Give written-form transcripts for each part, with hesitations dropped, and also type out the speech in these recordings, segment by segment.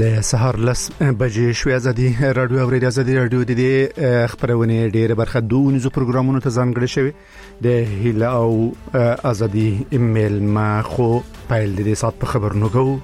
د سهار لس بجې شوې ازادي رادیو او ریډیو ازادي رادیو د خبرونه ډېر برخه دونیزو پروګرامونو ته ځانګړي شوی د هیله او ازادي ایمیل ما خو پایل د سات په خبرونو کوو.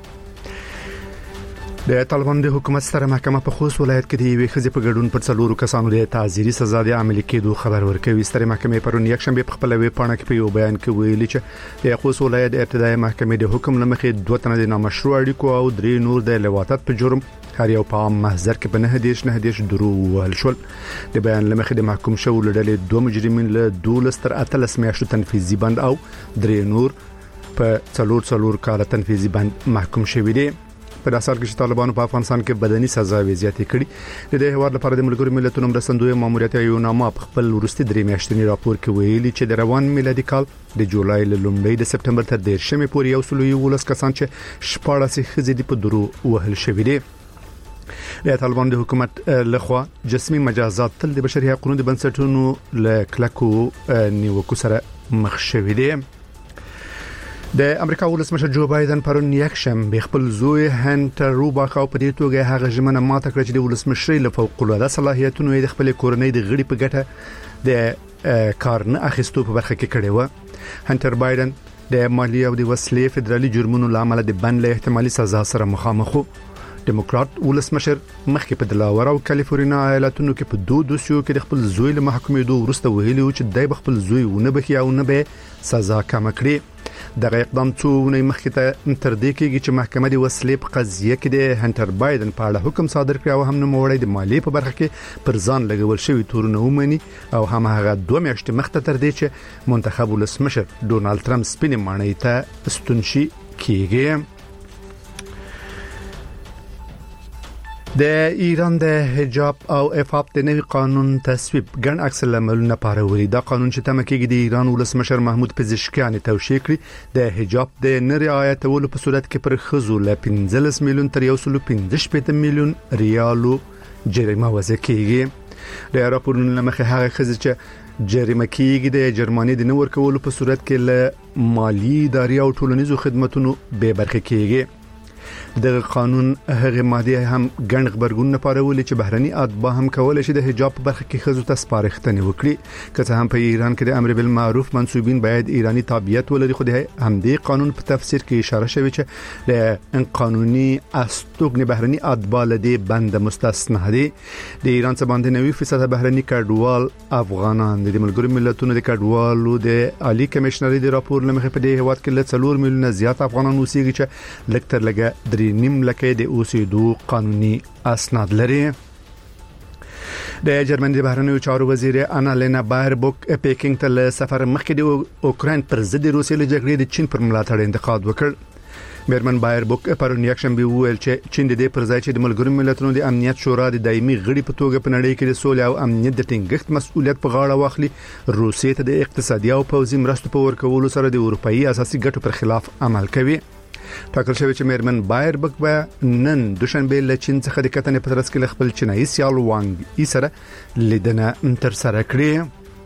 د طالبان د حکومت ستره محکمه په خوست ولایت کې د یوې ښځې په ګډون پر څلورو کسانو د تعزیري سزا د عملي کېدو خبر ورکوي. ستره محکمه پرون یک شنبه په خپل ویب پاڼه کې په یو بیان کې ویلي چې د خوست ولایت ابتدایي محکمې د حکم لمخې دوه تنه د نامشروع اړیکو او درې نور د لواطت په جرم هر یو په عام محضر کې په 9 درو ول شول. د بیان لمخې د محکوم شو لړلې دوه مجرمین له 12 تر 13 میاشتو تنفیذي بند او درې نور په څلور کال تنفیذي بند محکوم شوي دي. په داسار کې چې طالبانو په افغانستان کې بدني سزاوي زیاتې کړي. د هیواد لپاره د ملګرو ملتونو مرستندوی ماموریت یو نامه په خپل ورستي درې میاشتنی راپور کې ویلي چې د روان میلادي کال د جولای له لومړۍ د سپټمبر تر 10 پورې یو سلوي ولس کسان چې 14 خزيدي په درو وهل شوی دي. د طالبان د حکومت لخوا جسمي مجازات تل د بشري حقوقو د بنسټونو له کلکو نیوکو سره مخ شوی دي. د امریکا ولسمشر جو بایدن پرون یک شنبه خپل زوی هانټر روباخ او په دې توګه هغه ژمنه ماته کړه چې د ولسمشرۍ له فوق العاده صلاحیتونو د خپل کورنۍ د غړي په ګټه د کار نه اخیستو په برخه کې کړي و. هانټر بایدن د مالی او د وسلې فدرالي جرمونو لامل د بند له احتمالي سزا سره مخامخ وو. ډیموکرات ولسمشر مخکې په دلاور او کالیفورنیا ایالتونو کې په دوه دوسیو کې د خپل زوی له محکمې وروسته ویلي چې دای خپل زوی ونه بخي او نه به سزا کم کړي. دغه اقدام څو نه مخکې ته تر دې کېږي چې محکمه د وسلې په قضیه کې د هانټر بایدن په اړه حکم صادر کړ او هم نو موړی د مالی په برخه کې پر ځان لګول شوی تورونه ومني او هم هغه 2 میاشتې مخته تر دې چې منتخب ولسمشر ډونالد ټرمپ سپینې مانۍ ته ستونشي کېږي. د ایران د حجاب او عفاف د نوي قانون تصویب ګڼ عکس العملونه پارولي. دا قانون چې تم کېږي د ایران ولسمشر محمود پزشکیان توشیح کړی د حجاب د نه رعایتولو په صورت کې پر خزو له 15 میلیون تر 115 میلیون ریالو جریمه وضع کېږي. د راپورونو لمخې هغه خزې چې جریمه کېږي د جرماني د نور کولو په صورت کې له مالی اداري او ټولنیزو خدماتو به برخه کېږي. د قانون هغه ماده هم ګڼ خبرګون پارولې چې بهرني اتباع هم کولای شي د حجاب په برخه کې خزو ته سپارښتنه وکړي. که څه هم په ایران کې د امر بالمعروف منسوبین باید ایرانی تابعیت ولري، خو د همدې قانون په تفسیر کې اشاره شوی چې د قانوني استوګن بهرني اتباع لدی بند مستثنا دي. د ایران څخه باندې 90% بهرني کډوال افغانان د ملګرو ملتونو د کډوالو د عالی کمشنري د راپور لمخې په دې هواد کې له 4 میلیونه زیات افغانان اوسېږي چې لکتر لګه 3 لکه د اوسېدو قانوني اسناد لري. د جرمني د بهرنیو چارو وزیر انالینا بایربوک پیکینګ ته له سفر مخکې د اوکراین پر ضد روسیې له جګړې د چین پر ملاتړ انتقاد وکړ. میرمن بایربوک پرون یک شنبه ویل چې چین د دې پر ځای چې د ملګرو ملتونو د امنیت شورا د دایمي غړي په توګه په نړۍ کې د سولې او امنیت د ټینګښت مسؤلیت په غاړه واخلي، روسیې ته د اقتصادي او پوځي مرستو په ورکولو سره د اروپאי اساسي ګټو پر خلاف عمل کوي. ټاکل شوی چې میرمن بایربوک به نن دوشنبه له چین څخه د کتنې په ترڅ کې خپل چینایي سیال وانګ ای سره لیدنه تر سره کړې.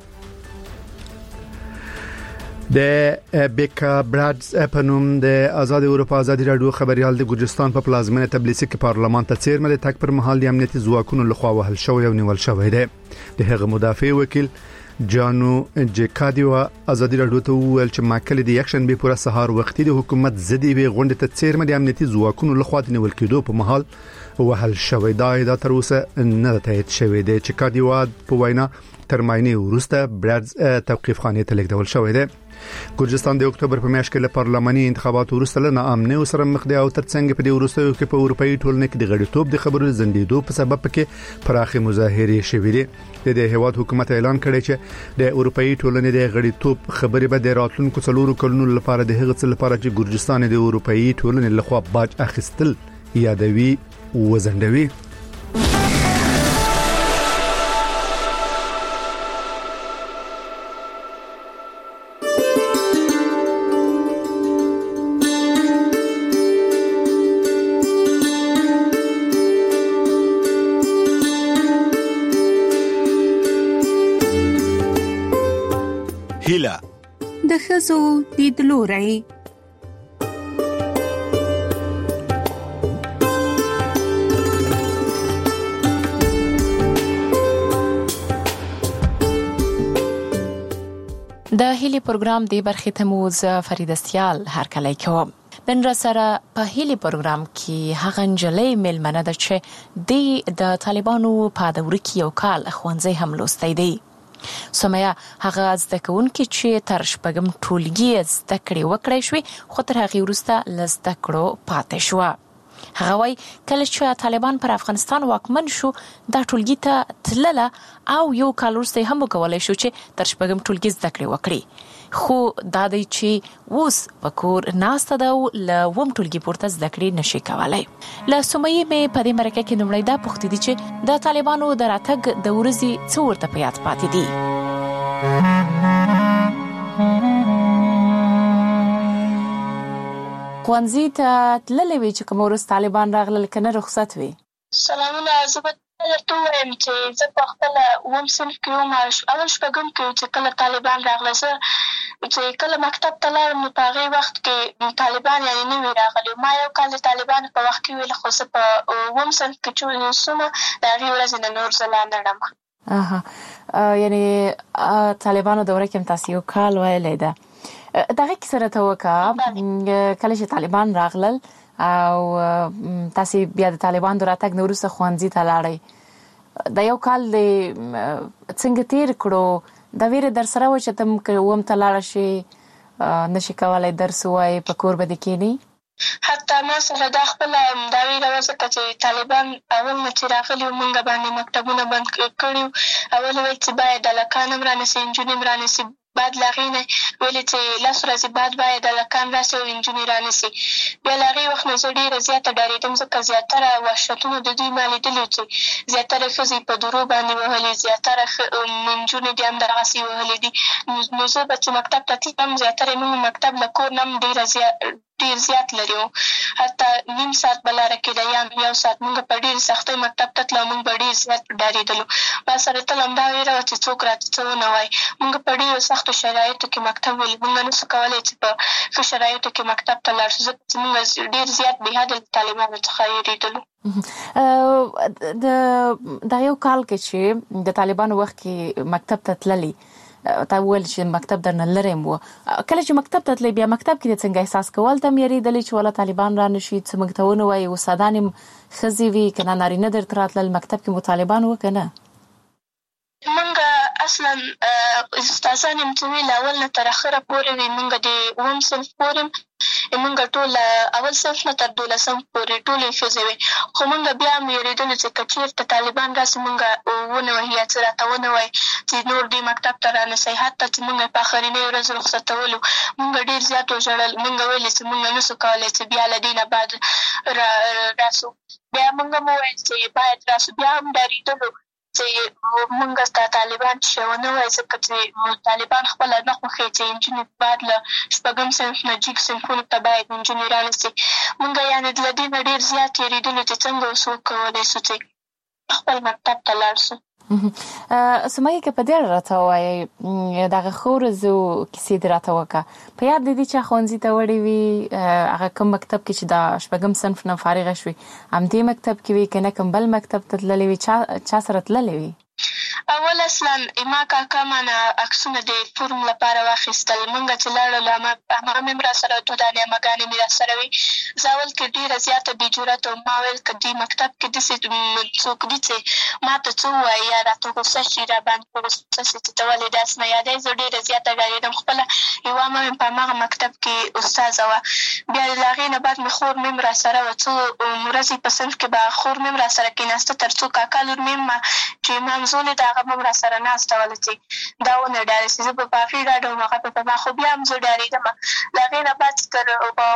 د بیکا برادز پنوم د آزاد اروپا آزادي رادیو خبريال د ګورجستان په پلازمینه تبلیسي کې پارلمان ته چیرمه د تک پر محل د امنیتي ځواکونو لخوا وهل شوی او نیول شوی دی. د هغه مدافع وکیل جانو جکادیو آزادي رادیو ته ویل چې ماکل د یک شنبه پورې سهار وختي د حکومت زدي وی غونډه ته چیرمه د امنیتي ځواکونو لخوا د نیول کېدو په محل وهل شوی دی. دا تر اوسه نه تایید شوی دی. جکادیو په وینا تر ماینه ورسته برادز توقيف خانه ته لیکدول شوی دی. ګورجستان د اکتوبر په میاشت کې له پارلماني انتخاباتو وروسته له ناامنۍ سره مخ دی او ترڅنګ په دې وروستیو کې په اروپאי ټولنه کې د غړیتوب د خبرو زندیدو په سبب کې پراخه مظاهرې شوې دي. د هیواد حکومت اعلان کړی چې د اروپאי ټولنې د غړیتوب خبرې به د راتلونکو 4 کلونو لپاره د هغه څه لپاره چې ګورجستان د اروپאי ټولنې لخوا باج اخیستل یادوي وزندوي. هیله د ښځو لیدلوری. د هیلي پروګرام دی برخې ته مو ز فرید استیال هر کله کوم. نن را سره په هیلي پروګرام کې هغه نجلۍ ملمنه ده چې د طالبانو په دوره کې یو کال ښوونځی هم لوستی دی. سمیا هغه زده کوونکې چې تر شپږم ټولګي زده کړې وکړې شوې خو تر هغې وروسته له زده کړو پاتې شوه. هغه وایي کله چې طالبان پر افغانستان واکمن شو دا ټولګي ته تلله او یو کال وروسته هم وکولای شو چې تر شپږم ټولګي زده کړې وکړي. خو دا دی چې اوس په کور ناسته ده او له اووم ټولګي پورته زده کړې نشي کولی. له سمیې مې په دې مرکه کې لومړی دا پوښتې دي چې د طالبانو د راتګ د ورځې څه ورته په یاد پاتې دي. ښوونځي ته تللی وي چې کوم وروسته طالبان راغلل که نه رخصت وي؟ سلامونه. زه به درته ووایم چې زه په خپله اووم صنف کې وم، اول شپږم کې چې کله طالبان راغله. زه چې کله مکتب ته لاړم نو په هغې وخت کې طالبان یعنې نه وي راغلي. ما یو کال د طالبانو په وخت کې ویل، خو زه په اووم صنف کې چې سومه د هغې ورځې نه نور زه لا نه ړم. یعنې طالبانو دوره کې هم تاسې یو کال ویلی ده. دغه کیسه راته وکړه کله چې طالبان راغلل او تاسې بیا د طالبان د راتګ نه وروسته ښوونځي ته لاړئ. دا یو کال دې څنګه تېر کړو؟ دا ویره در سره وه چې ته که اووم ته لاړه شې نشي کولی درس ووایې په کور به دې کښېنې؟ حتی ما سره دا خپله دا ویره وه ځکه چې طالبان اول نه چې راغلي وو موږ باندې مکتبونه بند کړي وو. اول ویل چې باید هلکان هم رانیسي انجونې هم رانیسي. بعد له هغې نه ویلې چې 10 ورځې بعد باید هلکان راسي او انجونې رانیسي. بیا له هغې وخت نه زه ډېره زیاته ډارېدم ځکه زیاتره وحشتونه د دوی ما لیدلي چې زیاتره ښځې په درو باندې وهلې، زیاتره نجونې دې هم دغسې وهلې دي. نو زه به چې مکتب ته تلم زیاتره یې موږ مکتب له کور نه هم ډېر زیات لرې وو. حتی نیم ساعت به لاره کېده یا یو ساعت. موږ په ډېرې سختۍ مکتب ته تلو، موږ به ډېر زیات ډارېدلو. ما سره تل همدا ویره وه چې څوک راته څه ونه وایي. موږ په ډېرو سختو شرایطو کې مکتب ولې موږ نه سو کولی چې په ښه شرایطو کې مکتب ته لاړ شو ځکه چې موږ ډېر زیات بېحده له طالبانو څخه وېرېدلو. د یو کال کې چې د طالبانو وخت کې مکتب ته تللی، تا وویل چې مکتب درنه لرې و. کله چې مکتب ته تللی بیا مکتب کې د څنګه احساس کول ته هم یېرېدلې چې والا طالبان را نشي څه موږ ته ونه وایي؟ استادان هم ښځې وي که نه نارینه درته راتلل؟ مکتب کې مو طالبان وه که نه؟ موږ اصلا استادان یم چې ویل اول نه تر اخره پورې وي. موږ د اووم صنف پورې موږ ټول اول صنف نه تر 12 پورې ټولې ښځې وې. خو موږ بیا هم یېرېدلو چې که چېرته طالبان راسي موږ ونه وهي یا څه راته ونه وایي چې نور دې مکتب ته رانسئ. حتی چې موږ په آخرنۍ ورځ رخصتولو موږ ډېر زیات وژړل. موږ ویلې چې موږ نه سو کولی چې بیا له دې نه بعد راسو. بیا موږ هم وویل چې باید راسو. بیا هم ډارېدلو چې موږ ته طالبان چې ونه وایي ځکه چې طالبان خپله نه خوښوي چې نجونې باید له شپږم صنف نه جګ صنفونو ته باید نجونې رانیسي. موږ یعنې له دې نه ډېر زیات یېرېدلو چې څنګه اوس وکولی سو چې خپل مکتب ته لاړ سو. سمیه که په دې اړه راته ووایې دغه ښو ورځو کیسې دې راته وکړه. په یاد دې دي چې ښوونځي ته وړې وي هغه کوم مکتب کې چې د شپږم صنف نه فارغه شوې همدې مکتب کې وي که نه کوم بل مکتب ته تللې وي؟ چا سره تللې وي؟ اول اصلا ما کاکا مانه عکسونه د فورم لپاره واخیستل. موږ چې لاړو هماغه مې هم را سره څو دانې اماګانې مې را سره وي. زه اول کې ډېره زیاته بې جرأته وم. ما ویل که دې مکتب کې داسې څوک دي چې ما ته څه ووایي یا راته غوسه شي را باندې په غوسه شي چې ته ولې داسې نه یادوې. زه ډېره زیاته ډارېدم. خپله یوه مه مې په هماغه مکتب کې استاذه وه. بیا له هغې نه بعد مې خور مې هم را سره وه. څو ورځې په صنف کې به خور مې هم را سره کېناسته تر څو کاکا لور مې هم چې مامزولې د هغه به هم را سره ناسته وله چې دا ونه ډارې چې زه به په هغې ډاډه وم هغه به په ما. خو بیا هم زه ډارېدمه. له هغې نه بعد تر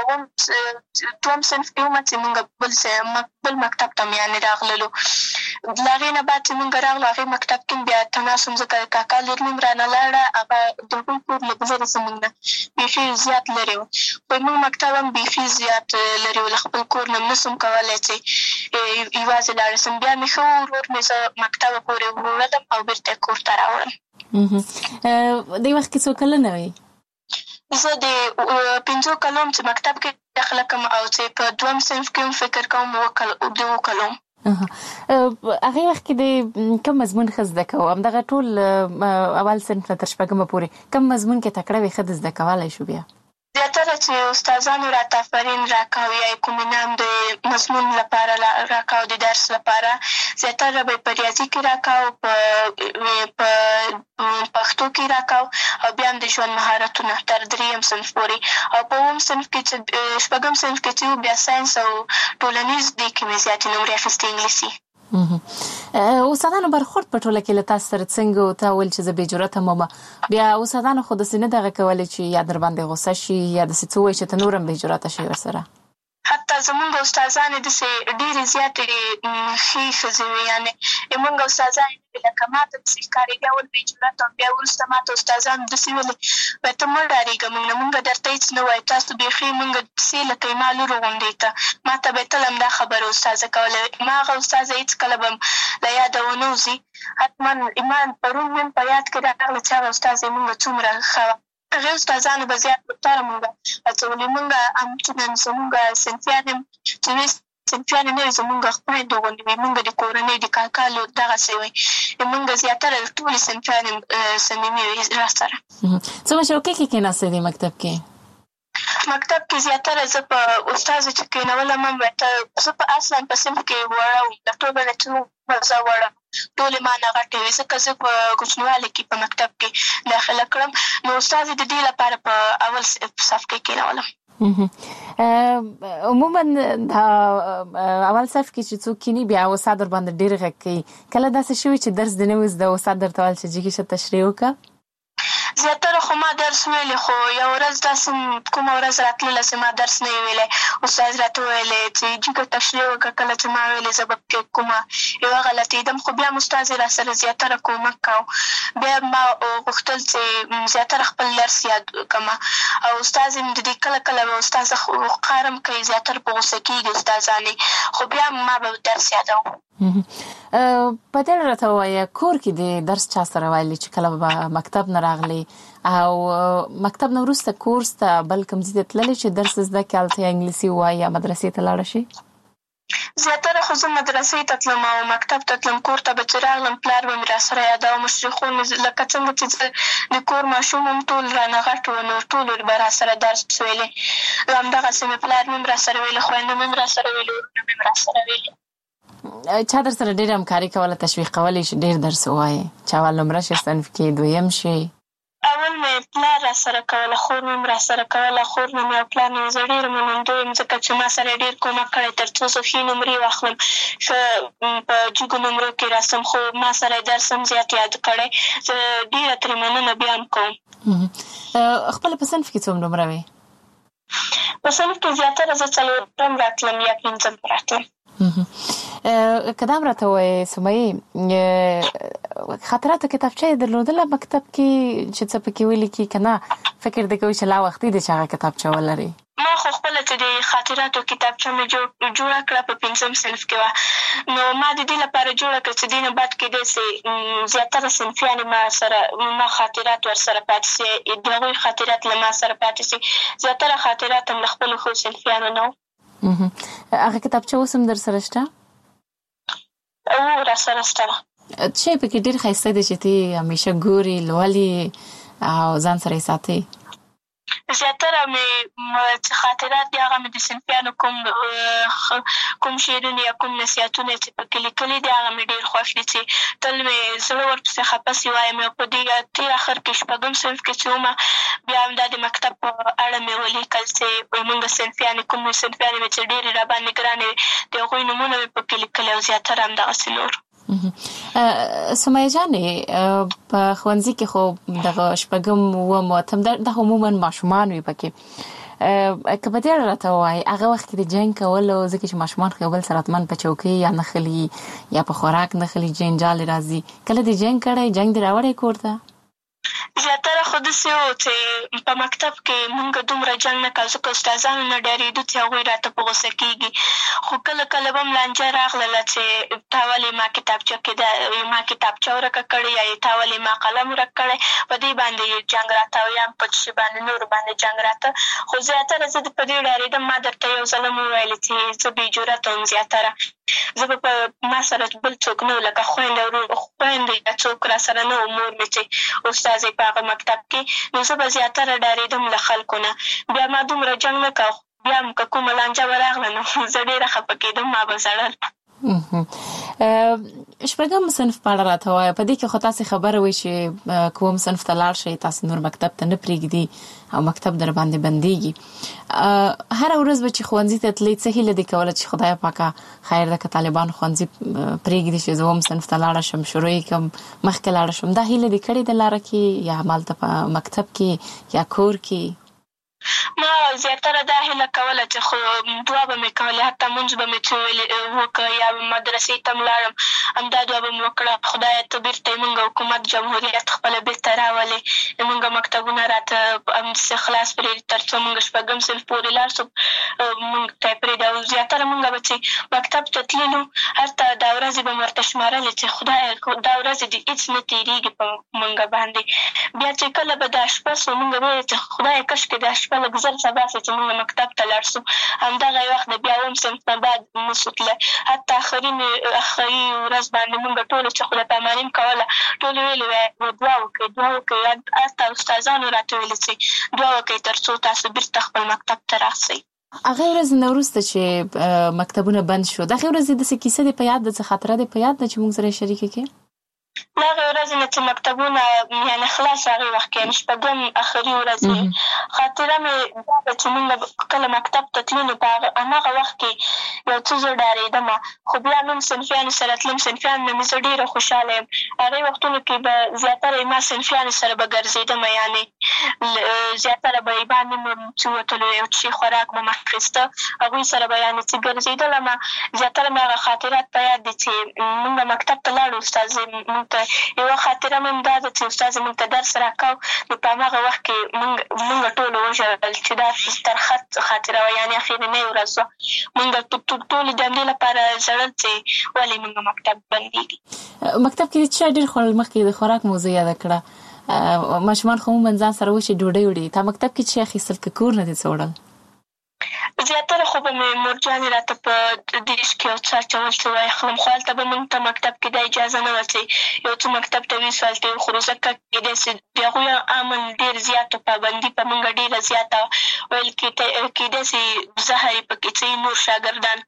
دوم صنف کې ومه چې موږ بل مکتب ته یعنې راغللو. له هغې نه بعد چې موږ راغلو هغې مکتب کې بیا تناس وم ځکه کاکا لور مې هم رانه لاړه. هغه د هغوی کور لږ لرې زموږ نه بیخي زیات لرې و. خو موږ مکتب هم بیخي زیات لرې و. له خپل کور نه نه سم کولی چې یوازې لاړه سم. بیا مې ښه ورور مې زه مکتبه پورې وړلم او بېرته یې کور ته راوړم. دې وخت کې څو کلنه وې؟ زه د 5 کلو چې مکتب کې داخله کوم او چې په دوم صنف کې هم فکر کوم 2 کلو. هغه وخت کې د کوم مضمون خزده کوم دغه ټول اول صنف تر شپږمه پورې کوم مضمون کې تکړه وي خد زده کولای شو بیا زیاتره چې استادانو راته آفرین راکاو یا کوم انعام د مضمون لپاره راکاو د درس لپاره زیاتره به په ریاضي کې راکاو په پښتو کې راکاو او بیا هم د ژوند مهارتونه تر 3م صنف پورې او په 9م صنف کې چې 6م صنف کې چې بیا ساينس او ټولنیز دي کې مې زیاتې نمرې اخیستې انګلیسي استادانو برخورد په ټوله کې له تاسو سره څنګه او ته ول چې زه به جرأت مم بیا استادانو خود سینه دغه کولای چې یا در باندې غوسه شي یا د څه وای چې تنورم به جرأت شي ورسره حتی زمونږ استادان د ډېرې زیاتې ښې ښځې وي یعنې موږ استادان لکه ماته داسې ښکاري بیا ول به جرأت او بیا وروسته ماته استادانو داسې ویلې وایي ته مه ډارېږه موږ نه موږ درته هېڅ نه وایو تاسو بیخي موږ داسې لکه یما لور غوندې ته ما ته به یې تل همدا خبره استاذه کوله ما هغه استاذه هېڅکله به له یاده ونه وځي حتما ایمان پرون مې په یاد کې راغله چې هغه استاذه موږ څومره ښه هغې استادانو به زیات پرتاره موږ هڅولې موږ همچنان زموږ صنفیان هم چې وي صنفیان نه وي زموږ خویندو غوندې وي موږ د کورنۍ د کاکا لور دغسې وي موږ زیاتره ټولې صنفیان هم صمیمي وي راسره څومره شوقي کې کېناستې دې مکتب کې مکتب کې زیاتره زه په استازو چې کېنولم هم زه په اصلا په صنف کې وړه وم د ټولو نه چې زه وړه ټولې ما نه غټې وې ځکه زه په کوچنیوالي کې په مکتب کې داخله کړم نو استازې د دې لپاره په اول صف کې کېنولم عموما دا اول صف کې چې څوک کینی بیا استاد ور باندې ډېر غږ کوي کله داسې شوي چې درس د نه وز د استاد درته ویل چې جګې شه تشریح وکړه زیاتره خو ما درس ویلی خو یو ورځ داسې کومه ورځ راتلله چې ما درس نه یې ویلی استاد راته ویلی چې جګه تشریح وکړه کله چې ما ویلې زه به پکې کومه یوه غلطېدم خو بیا م استاد یې راسره زیاتره کومک کوو بیا ما غوښتل چې زیاتره خپل درس یاد کړمه او استاد یې د دې کله کله به استاذه قهرم کوي زیاتره په غوسه کېږي استادانې خو بیا ما به درس یادوم په دې راته وایه کور کې د درس چا سره ویلي چې کله به مکتب نه راغلی او مکتب نه وروسته کورس ته بل کوم ځای ته تللی چې درس زده کړې هلته یا انګلیسي ووایي یا مدرسې ته لاړه شي زیاتره خو زه مدرسې ته تلم او مکتب ته تلم کور ته به چې راغلم پلار به مې راسره یادوه مشرخون مې لکه څنګه چې زه د کور ماشوم هم ټول رانه غټ وو نو ټولو به راسره درس ویلی همدغسې مې پلار مې هم راسره ویلی خویندو مې هم راسره ویلي ورونه مې هم راسره ویلي چا در سره ډېره همکاري کوله تشویق کولی چې ډېر درس ووایې چې اول نمره شي صنف کې دویم شي اول مې پلار راسره کوله خور مې هم راسره کوله خور نه مې او پلار نه مې زه ډېره منندوی یم ځکه چې ما سره ډېر کومک کړی تر څو زه ښې نمرې واخلم ښه په جګو نمرو کې راسم خو ما سره یې درس هم زیات یاد کړی زه ډېره ترې مننه بیا هم کوم خپله په صنف کې څوم نمره وې په صنف کې زیاتره زه 4م راتلم یا 5م راتلم که دا هم راته وایې سمیې خاطراتو کتابچه یې درلودله مکتب کې چې څه پکې ولیکي که نه فکر دې کوي چې لا وختي دی چې هغه کتابچه ولري ما خو خپله چې د خاطراتو کتابچه مې جوړه کړه په 5م صنف کې وه نو ما د دې لپاره جوړه کړه چې دې نه بعد کېدی سي زیاتره صنفیانې ما خاطرات ورسره پاتې سي د هغوی خاطرات له ما سره پاتې سي زیاتره خاطرات هم له خپلو ښو صنفیانو نه هغه کتابچه اوس هم در سره شته راسره شته څه پکې ډېر ښایسته دی چې ته همیشه ګوري لولې او ځان سره یې ساتې زیاتره مې خاطرات دي هغه مې د صنفیانو کوم شعرونه یا کوم نصیحتونه چې پکې لیکلي دي هغه مې ډېر خوښ دي چې تل مې زړه ورپسې خفسې وایم او په دې تېر اخر کې 6م صنف کې چې ومه بیا هم دا د مکتب په اړه مې ولیکل چې موږ صنفیانې کوم صنفیانې مې چې ډېرې راباندې ګرانې وې د هغوی نومونه مې پکې لیکلي او زیاتره همدغسې نور سمیه جانې په ښوونځي کې خو دغه 6م 9م 8م دا عموما ماشومان وي پکې که په دې اړه راته ووایي هغه وخت کې د جنګ کولو ځکه چې ماشومان خو یو بل سره حتما په چوکۍ یا نښلي یا په خوراک نښلي جنجال راځي کله دې جنګ کړی جنګ دې راوړی کور ته زیاتره خو داسې وو چې په مکتب کې مونږ دومره جنګ نه کوو، ځکه استادانو نه ډارېدو چې هغوی راته په غوسه کېږي. خو کله کله به هم لانجه راغلله چې تا ولې ما کتابچه کې ما کتابچه ورکه کړې یا تا ولې ما قلم ورک کړی، په دې باندې جنګ راته او یا هم په شي باندې نورو باندې جنګ راته. خو زیاتره زه په دې ډارېدم. ما درته یو ځل هم وویلې چې زه بې جرته وم. زیاتره زه به په ما سره بل څوک نه و، لکه خویندې یا څوک را سره نه و، مور مې چې استازی په هغه مکتب کې، نو زه به زیاتره ډارېدم له خلکو نه. بیا ما دومره جنګ نه کوه، بیا هم که کومه لانجه به راغله نو زه ډېره خفه کېدم، ما به ژړل. شپږم صنف په اړه راته وایه. په دې کې خو تاسې خبره وایي چې کوم صنف ته لاړ شئ، تاسې نور مکتب ته نه پرېږدي او مکتب در باندې بندېږي. هره ورځ به چې ښوونځي ته تلئ، څه هیله دې کوله چې خدای پاکه خیر ده که طالبان ښوونځي پرېږدي چې زه هم صنف ته لاړه شم، شروع یې کړم، مخکې لاړه شم؟ دا هیله دې کړې ده لاره کې یا همالته په مکتب کې یا کور کې؟ ما زیاتره دا هیله کوله چې خو دعا به مې کولې، حتی مونځ به مې څه وکړه یا مدرسې ته م لاړم، همدا دعا به مې وکړه، خدایه ته بېرته یې مونږ حکومت جمهوریت خپله بېرته راولې، مونږ مکتبونه راته همداسې خلاص پرېږدي تر څو مونږ شپږم صنف پورې لاړ شو، مونږ ته یې پرېږدي. او زیاتره مونږ به چې مکتب ته تللو، هلته دا ورځې به مې ورته شمارلې چې خدایه دا ورځې دې هېڅ نه تېرېږي په مونږ باندې. بیا چې کله به دا شپه سو، مونږ به ویل چې خدایه کاشکې دا شپه لږ زر سبا سي چې مونږ مکتب ته لاړ سو. همدغه وخت د بیا اووم صنف نه بعد نسو تللی، حتی آخري ورځ باندې مونږ ټولو چې خدای پاماني م کوله، ټولو ویلې وایي دعا وکړئ. حتی استادانو راته ویلې چې دعا وکړئ تر څو تاسو بېرته خپل مکتب ته راسئ. هغې ورځې نه وروسته چې مکتبونه بند شو، دغې ورځې داسې کیسه دې په یاد ده، څه خاطره دې په یاد ده چې مونږ سره یې شریکه کړې؟ له هغې ورځې نه چې مکتبونه یعنې خلاص هغې وخت کې، یعنې شپږم آخري ورځ خاطره مې دا ده چې مونږ کله مکتب ته تلو نو په هماغه وخت کې یو څه زه ډارېدم، خو بیا نوم صنفیانو سره تلم، صنفیانو نه مې زه ډېره خوشحاله یم. هغې وختونو کې به زیاتره ما صنفیانو سره به ګرځېدم، یعنې زیاتره به یې باندې مې چې وتلو، یو څه خوراک به مې اخېسته، هغوی سره به یعنې چې ګرځېدلم. زیاتره مې هغه خاطرات په یاد دي چې مونږ مکتب ته لاړو، استازی مونږ ته یوه خاطره مې هم دا ده چې استازی مونږ ته درس راکاو، نو په هماغه وخت کې مونږ ټولو وژړل چې دا ترخه خاطره وه، یعنې اخرنۍ ورځ وه. مونږ ټولې د همدې لپاره ژړل چې ولې مونږ مکتب بندېږي. مکتب کې دې څه ډېر خوړل؟ مخکې د خوراک موضوع یاده کړه، ماشومان خو عموماً ځان سره وشي ډوډۍ وړي، تا مکتب کې څه اخیستل که کور نه دې څه وړل؟ زیاتره خو به مې مورجانې راته په دیش کې یو څه اچول چې واخلم، خو هلته به مونږ ته مکتب کې دا اجازه نه وه چې یو څه مکتب ته ویسو هلته یې وخورو، ځکه کېدای سي د هغوی امن ډېر زیات و، پابندي په مونږ ډېره زیاته وه، ویل کېدای سي زهر یې پکې څه نور شاګردان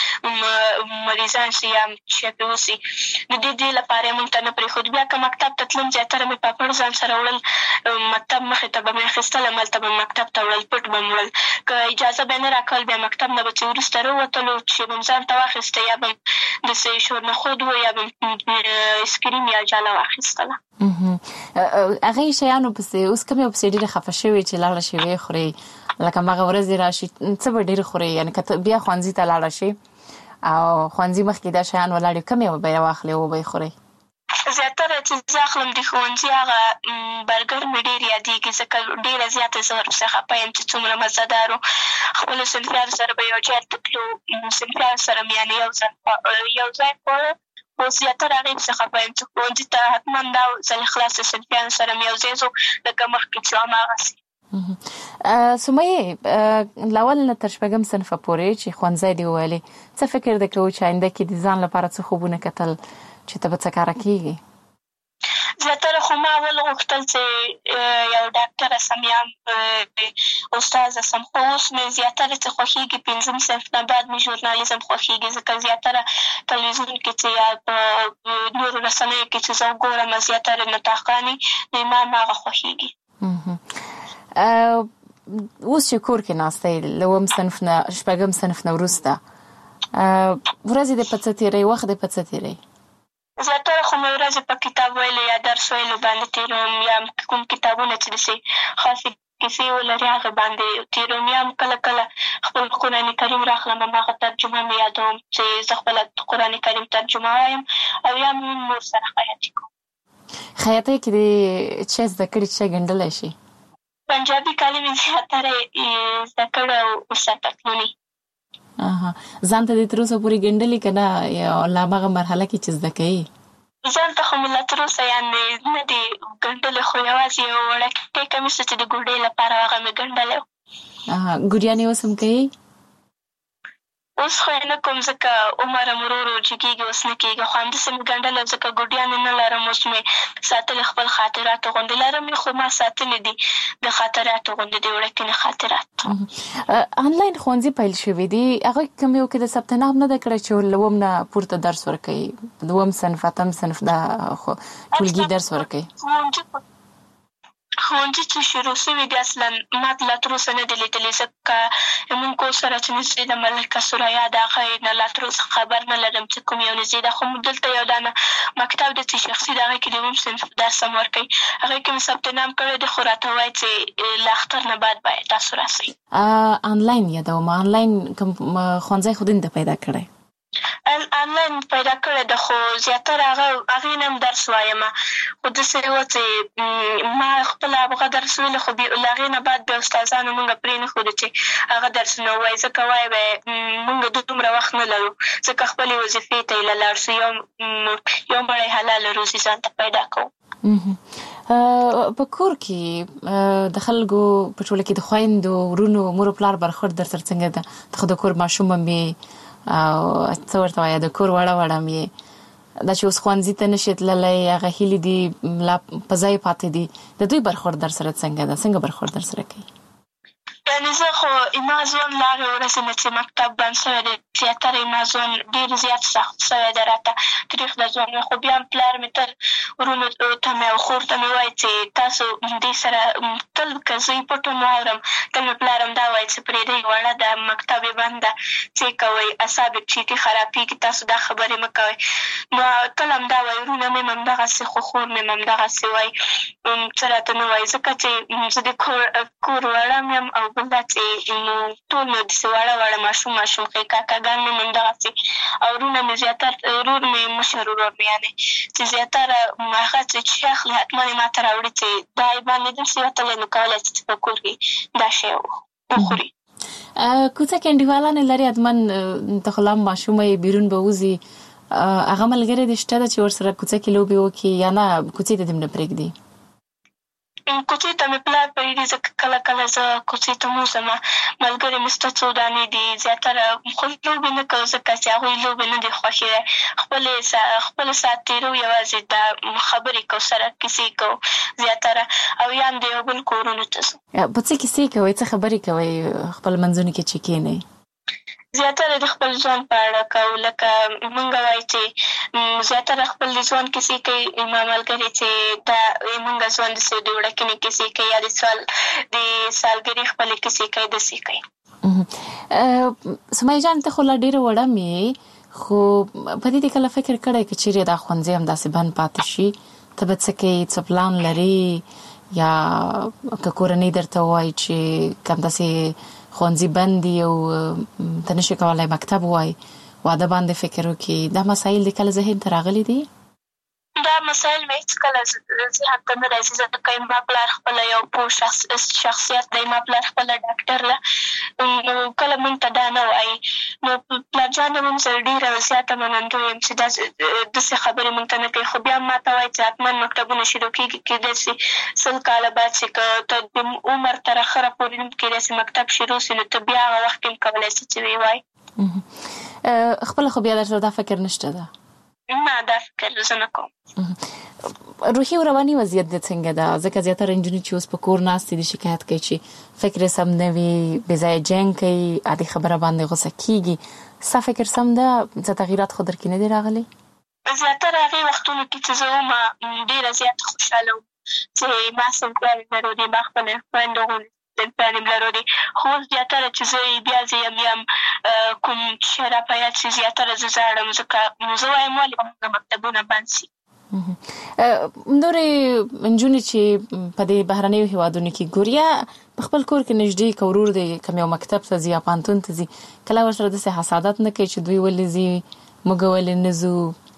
پرې مریضان سي یا شی پرې وسي، د دې لپاره یې مونږ ته نه پرېښود. بیا که مکتب ته تلم، زیاتره مې پاپړ ځان سره وړل، مکتب مخې ته به مې اخېستل، هملته به مکتب ته وړل، پټ به م وړل، که اجازه به یې نه راکول بیا مکتب نه به چې وروسته راووتلو چې به م ځان ته واخېسته، یا به م داسې شورنخود و یا به م اسکریم یا جاله واخېستله. هغې شیانو پسې اوس کوم یو پسې ډېره خفه شوې چې لاړه شي ویې خورې، لکه هماغه ورځ دې راشي څه به ډېر خورې؟ یعنې که بیا ښوونځي ته لاړه شي او ښوونځي مخکې دا شیان ولاړ کوم یو به یې واخلې او به یې خورې؟ زیاتره چې زه اخلم د ښوونځي هغه برګر مې ډېر یادېږي، ځکه ډېره زیاته زه ورپسې خفه یم چې څومره مزهدار و. خپلو صنفیانو سره به یو ځای ته تلو، صنفیانو سره مې یعنې یو ځای خواړه، خو زیاتره هغې پسې خفه یم چې ښوونځي ته حتما دا ځل خلاص صنفیانو سره مې یو ځای ځو، لکه مخکې چې هماغسې. سمیې، له اول نه تر شپږم صنفه پورې چې ښوونځی دې وویلې، څه فکر دې کوو چې آینده کې د ځان لپاره څه خوبونه کتل چې ته به څه کاره کېږي؟ زیاتره خو ما اول غوښتل چې یو ډاکټره سم یا استاذه سم، خو اوس مې زیاتره چې خوښېږي پنځم صنف نه بعد مې ژورنالیزم خوښېږي، ځکه زیاتره تلویزیون کې چې یا په نورو رسنیو کې چې زه ګورم زیاتره نطاقانې، نو ما هغه خوښېږي. اوس چې کور کې ناسته یې له اووم صنف نه شپږم صنف نه وروسته، ورځې دې په څه تېروي، وخت دې په څه تېروي؟ زیاتره خو مې ورځې په کتاب ویلو یا درس ویلو باندې تېروم، یا کوم کتابونه چې داسې خاصې کیسې ولري هغې باندې تېروم، یا هم کله کله خپل قرآن کریم راخلم، هماغه ترجمه مې یادوم چې زه خپله قرآن کریم ترجمه وایم، او یا مې نور سره خیاطي کوم. خیاطۍ کې د چې زده کړې چې ګنډلی شي؟ پنجابي کالي مې زیاتره زده کړه او سرپتلوني. ځان ته د تر اوسه پورې ګنډلي که نه یا لا هماغه مرحله کې چې زده کوي؟ ځان ته خو مې لا تر اوسه یعنې نه دي ګنډلي، خو یوازې یو وړوکی کمیس چې د ګوډۍ لپاره هغه مې ګنډلی و. ګوډیانې اوس هم کوي؟ اوس خو یې نه کوم ځکه عمر هم ورو ورو جګېږي، اوس نه کېږي، خو همداسې مې ګنډلی ځکه ګوډیانې نه لرم. اوس مې ساتلې خپل خاطراتو غوندې لرم یې، خو ما ساتلې دي د خاطراتو غوندې د وړکینې خاطرات. آنلاین ښوونځي پیل شوي دي، هغه کوم یو کې د ثبت نام نه ده کړی چې له اووم نه پورته درس ورکوي؟ دوم صنف، اتم صنف دا ټولګي درس ورکوي؟ ښوونځي چې شروع شوي دي اصلا ما لا تر اوسه نه دي لیدلي، ځکه زموږ کور سره چې نږدې ده ملکه سریا د هغه نه لا تر اوسه خبر نه لرم چې کوم یو نږدې ده. خو دلته یو دانه مکتب ده چې شخصي د هغې کې د اووم صنف درس هم ورکوي، هغې کې مې ثبت نام کړی دی، خو راته وایي چې له اختر نه بعد باید تاسو راسئ. آنلاین یادوم، آنلاین کوم ښوونځی خو دې ته پیدا کړی؟ آنلاین پیدا کړی ده، خو زیاتره هغې نه هم درس وایم، خو داسې وه چې ما خپله هغه درس ویلې، خو له هغې نه بعد بیا استادانو مونږ پرې نه ښوده چې هغه درسونه ووایي، ځکه وایي به یې مونږ دومره وخت نه لرو، ځکه خپلې وظیفې ته یې له لاړ شو، یو مړی حلاله روزي ځان ته پیدا کوو. په کور کې د خلکو په ټوله کې د خویندو ورونو مور و پلار برخورد در سره څنګه ده؟ ته خو د کور ماشومه مې او څه ورته وایه د کور وړه وړه مې دا چې اوس ښوونځي ته نشي تللی، هغه هیلې دي لا په ځای پاتې دي، د دوی برخورد در سره څنګه ده؟ څنګه برخورد در سره کوي؟ یعنې زه خو زما ژوند له هغې ورځې نه چې مکتب بند شوی دی زیاتره زما ژوند ډېر زیات سخت شوی دی، راته تریخ د ژوند. خو بیا هم پلار مې تل ورونو ته مې او خور ته مې وایي چې تاسو دې سره تل که زه یې پټ هم واورم، تل مې پلار هم دا وایي چې پرېږدئ وړه ده، مکتب یې بند ده، څه یې کوئ، اعصاب یې چیټي خرابېږي، تاسو دا خبرې مه کوئ. نو تل هم دا وایي، ورونه مې هم همدغسې، خو خور مې هم همدغسې وایي، څه راته نه وایي، ځکه چې زه د کور وړه مې یم، او بل دا چې ټول مې داسې وړه ماشوم ښې کاکاګان مې هم همدغسې، او ورونه مې زیاتره ورور مې مشر ورور مې یعنې چې زیاتره هغه چې شی اخلي حتما یې ما ته راوړي چې دا یې باندې داسې وتلی، نو کولی چې په کور کې دا شی وخوري. کوڅه کې انډیوالانې لري حتما، ته خو لا هم ماشومه یې، بیرون به وځي، هغه ملګرې دې شته ده چې ورسره کوڅه کې لوبې وکړي یا نه کوڅې ته دې هم نه پرېږدي؟ کوڅې ته مې پلار پرېږدي، ځکه کله کله زه کوڅې ته موزم، ملګرې مې شته څو دانې دي، زیاتره خو لوبې نه کوو ځکه چې هغوی لوبې نه دي خوښې دی، خپل ساعت تېرو یوازې دا خبرې کوو، سره کیسې کوو زیاتره، او یا هم د یو بل کورونو ته ځو. په څه کیسې کوئ؟ څه خبرې کوئ خپل منځونو کې چې کښېنئ؟ زیاتره د خپل ژوند په اړه کوو، لکه مونږ وایي چې زیاتره خپل د ژوند کیسې کوي، زما ملګرې چې دا مونږ ژوند داسې د وړکینې کیسې کوي یا د سالګرې خپلې کیسې کوي، داسې کوي. سمیه جان ته خو لا ډېره وړه مې، خو په دې کله فکر کړی که چیرې دا ښوونځی همداسې بند پاتې شي ته به څه کوې؟ څه پلان لرې؟ یا که کورنۍ درته ووایي چې که همداسې ښوونځي بند دي او ته نشي کولی مکتب ووایي، واده باندې فکر وکړي، دا مسایل دې کله ذهن ته راغلي دي؟ دا مسایل مې هېڅکله ذهن ته نه راځي، ځکه زما پلار خپله یو پوه شخصیت دی، ما پلار خپله ډاکټر ده، نو کله مونږ ته دا نه وایي. نو پلار جان هم زه ډېره زیاته منندوی یم چې داسې خبرې مونږ ته نه کوي، خو بیا هم ما ته وایي چې حتما مکتبونه شروع کېږي، کېدای شي 100 کاله بعد چې که ته د عمر تر اخره پورې کېدای شي مکتب شروع شي، نو ته بیا هغه وخت کې هم کولی شي چې ویې وایي. خپله خو بیا درته دا فکر نشته ده؟ نه، دا فکر زه نه کوم. روحي او رواني وضعیت دې څنګه ده؟ ځکه زیاتره نجونې چې اوس په کور ناستې دي شکایت کوي چې فکر سم نه وي، بې ځایه جنګ کوي، عادي خبره باندې غوسه کېږي. ستا فکر سم ده؟ څه تغییرات خو در کې نه دي راغلي؟ زیاتره هغې وختونو کې چې زه وم ډېره زیاته خوشحاله وم چې ما صنفیانې لرلې، ما خپلې خویندو غوندې صنفیانې لرلې، خو اوس زیاتره چې زه بیا زه یم کوم شی را په یاد شي زیاتره زه ژاړم، ځکه زه وایم ولې به مکتبونه بند شي. نورې نجونې چې په دې بهرنیو هېوادونو کې ګوري، یا په خپل کور کې نږدې که ورور دی کوم یو مکتب ته ځي یا پوهنتون ته ځي، کله ورسره داسې حسادت نه کوي چې دوی ولې ځي، موږ ولې نه ځو،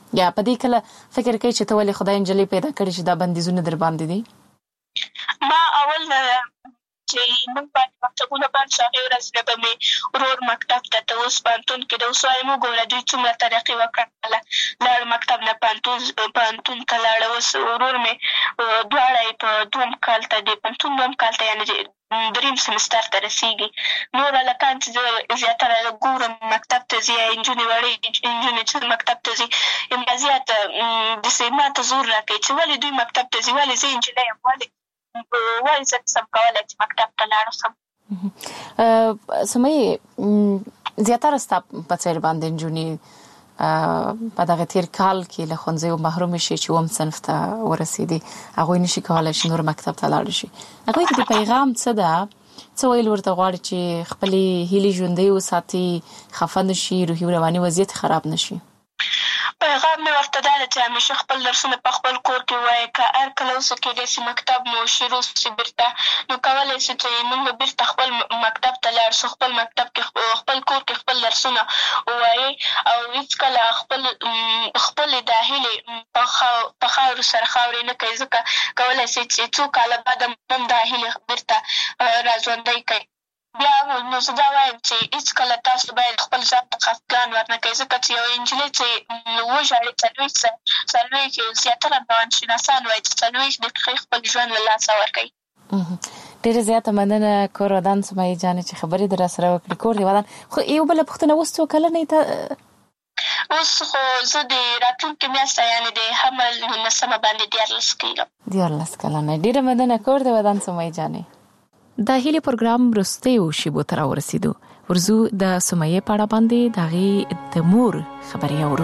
یا په دې کله فکر کوي چې ته ولې خدای انجلې پیدا کړې چې دا بندیزونه در باندې دي؟ ما اول چې موږ باندې مکتبونه بند شو هغې ورځ به مې ورور مکتب ته اوس پوهنتون کې د اوس وایم وګوره دوی څومره ترقي وکړله. لاړ مکتب نه پوهنتون ته لاړه. اوس ورور مې دواړه یې په دوم کال ته د پوهنتون دوم کال ته یعنې دریم سمستر ته رسېږي. نور هلکان چې زه زیاتره ګورم مکتب ته ځي، نجونې وړې نجونې چې مکتب ته ځي، همدا زیات داسې ما ته زور راکوي چې ولې دوی مکتب ته ځي، ولې زه نجلۍ یم، ولې زه نشم کولی چې مکتب ته لاړ شم. سمیه زیاتره ستا په څېر باندې نجونې په دغه تېر کال کې له ښوونځیو محرومې شي چې اووم صنف ته ورسېدې، هغوی نشي کولی چې نور مکتب ته لاړ شي. هغوی کې د پیغام څه ده؟ څه ویل ورته غواړي چې خپلې هیلې ژوندۍ وساتي، خفه نه شي، روحي رواني وضعیت خراب نه شي؟ پیغام مې ورته دا ده چې همیشه خپل درسونه په خپل کور کې ووایي. که هر کله اوسه کېدای شي مکتب مو شروع شي بیرته، نو کولی شو چې موږ بیرته خپل مکتب ته لاړ شو، خپل مکتب کې خپل کور کې خپل درسونه ووایي او هېڅکله خپلې دا هیلې په خاورو سره خاورې نه کوي، ځکه کولی شي چې څو کاله بعد هم دا هیلې بیرته راژوندۍ کوي. بیا نو زه دا وایم چې هېڅکله تاسو باید خپل ځان ته خفګان ورنه کوئ، ځکه چې یوه نجلۍ چې وژاړي څلوېښت زیاتره روانشناسان وایي چې 40 دقیقې خپل ژوند له لاسه ورکوي. ډېره زیاته مننه کور ودان سمیه جانې چې خبرې در سره وکړې. کور دې ودان. خو یو بله پوښتنه، اوس څو کلنه یې ته؟ اوس خو زه د راتلونکې میاشته یعنې د حمل 19 باندې 14 کېږم. 14 کلنه. ډېره مننه کور دې ودان سمیه جانې. د هیلې پروګرام وروستیو شیبو ته راورسېدو. ورځو د سمیه په اړه باندې د هغې د مور خبرې اورو.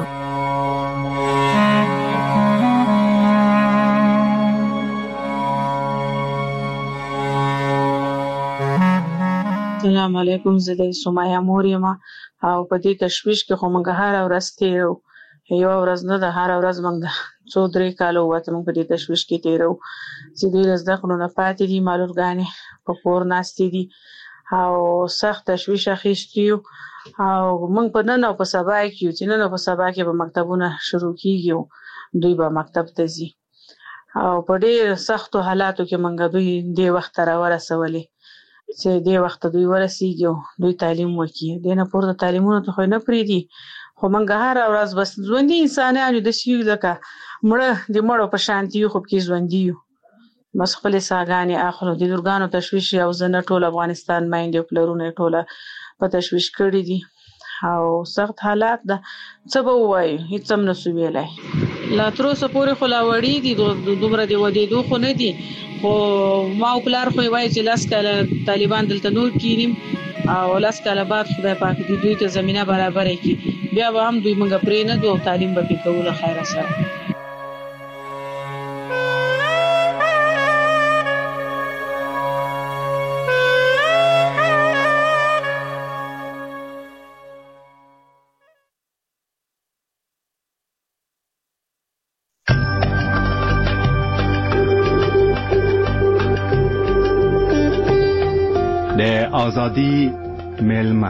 السلام علیکم، زه د سمیه مور یم او په دې تشویش کې خو موږ هره ورځ تېرو. یوه ورځ نه ده، هره ورځ موږ 2-3 کاله ووته موږ په دې تشویش کې تېرو چې دوی له زده کړو نه پاتې دي، مالورګانې په کور ناستې دي او سخت تشویش اخیستي یو. او موږ په نن او په سبا کې یو چې نن او په سبا کې به مکتبونه شروع کېږي، دوی به مکتب ته ځي او په ډېر سختو حالاتو کې موږ دوی دې وخت ته راورسولې چې دې وخت دوی ورسېږي او دوی تعلیم وکړي. دې نه پورته تعلیمونو ته خو نه پرېږدي، خو موږ هره ورځ بس ژوندي انسانان یو، داسې یو لکه مړه د مړو په شانتي یو، خو پکې ژوندي یو. بس خپلې ساګانې اخلو. د لورګانو تشویش او زه نه ټول افغانستان میندې او پلرونه یې ټوله په تشویش کړي دي او سخت حالات ده. څه به ووایو، هېڅ هم نسو ویلی. لا تر اوسه پورې خو لا وړي دي، دومره د ودېدو خو نه دي، خو ما او پلار خو یې وایي چې 10 کاله طالبان دلته نور کینیم او 10 کاله بعد خدای پاک دې دوی ته زمینه برابره کړي، بیا به هم دوی موږ پرې نه دو او تعلیم به پې کوو له خیره سره. آزادی میلمه.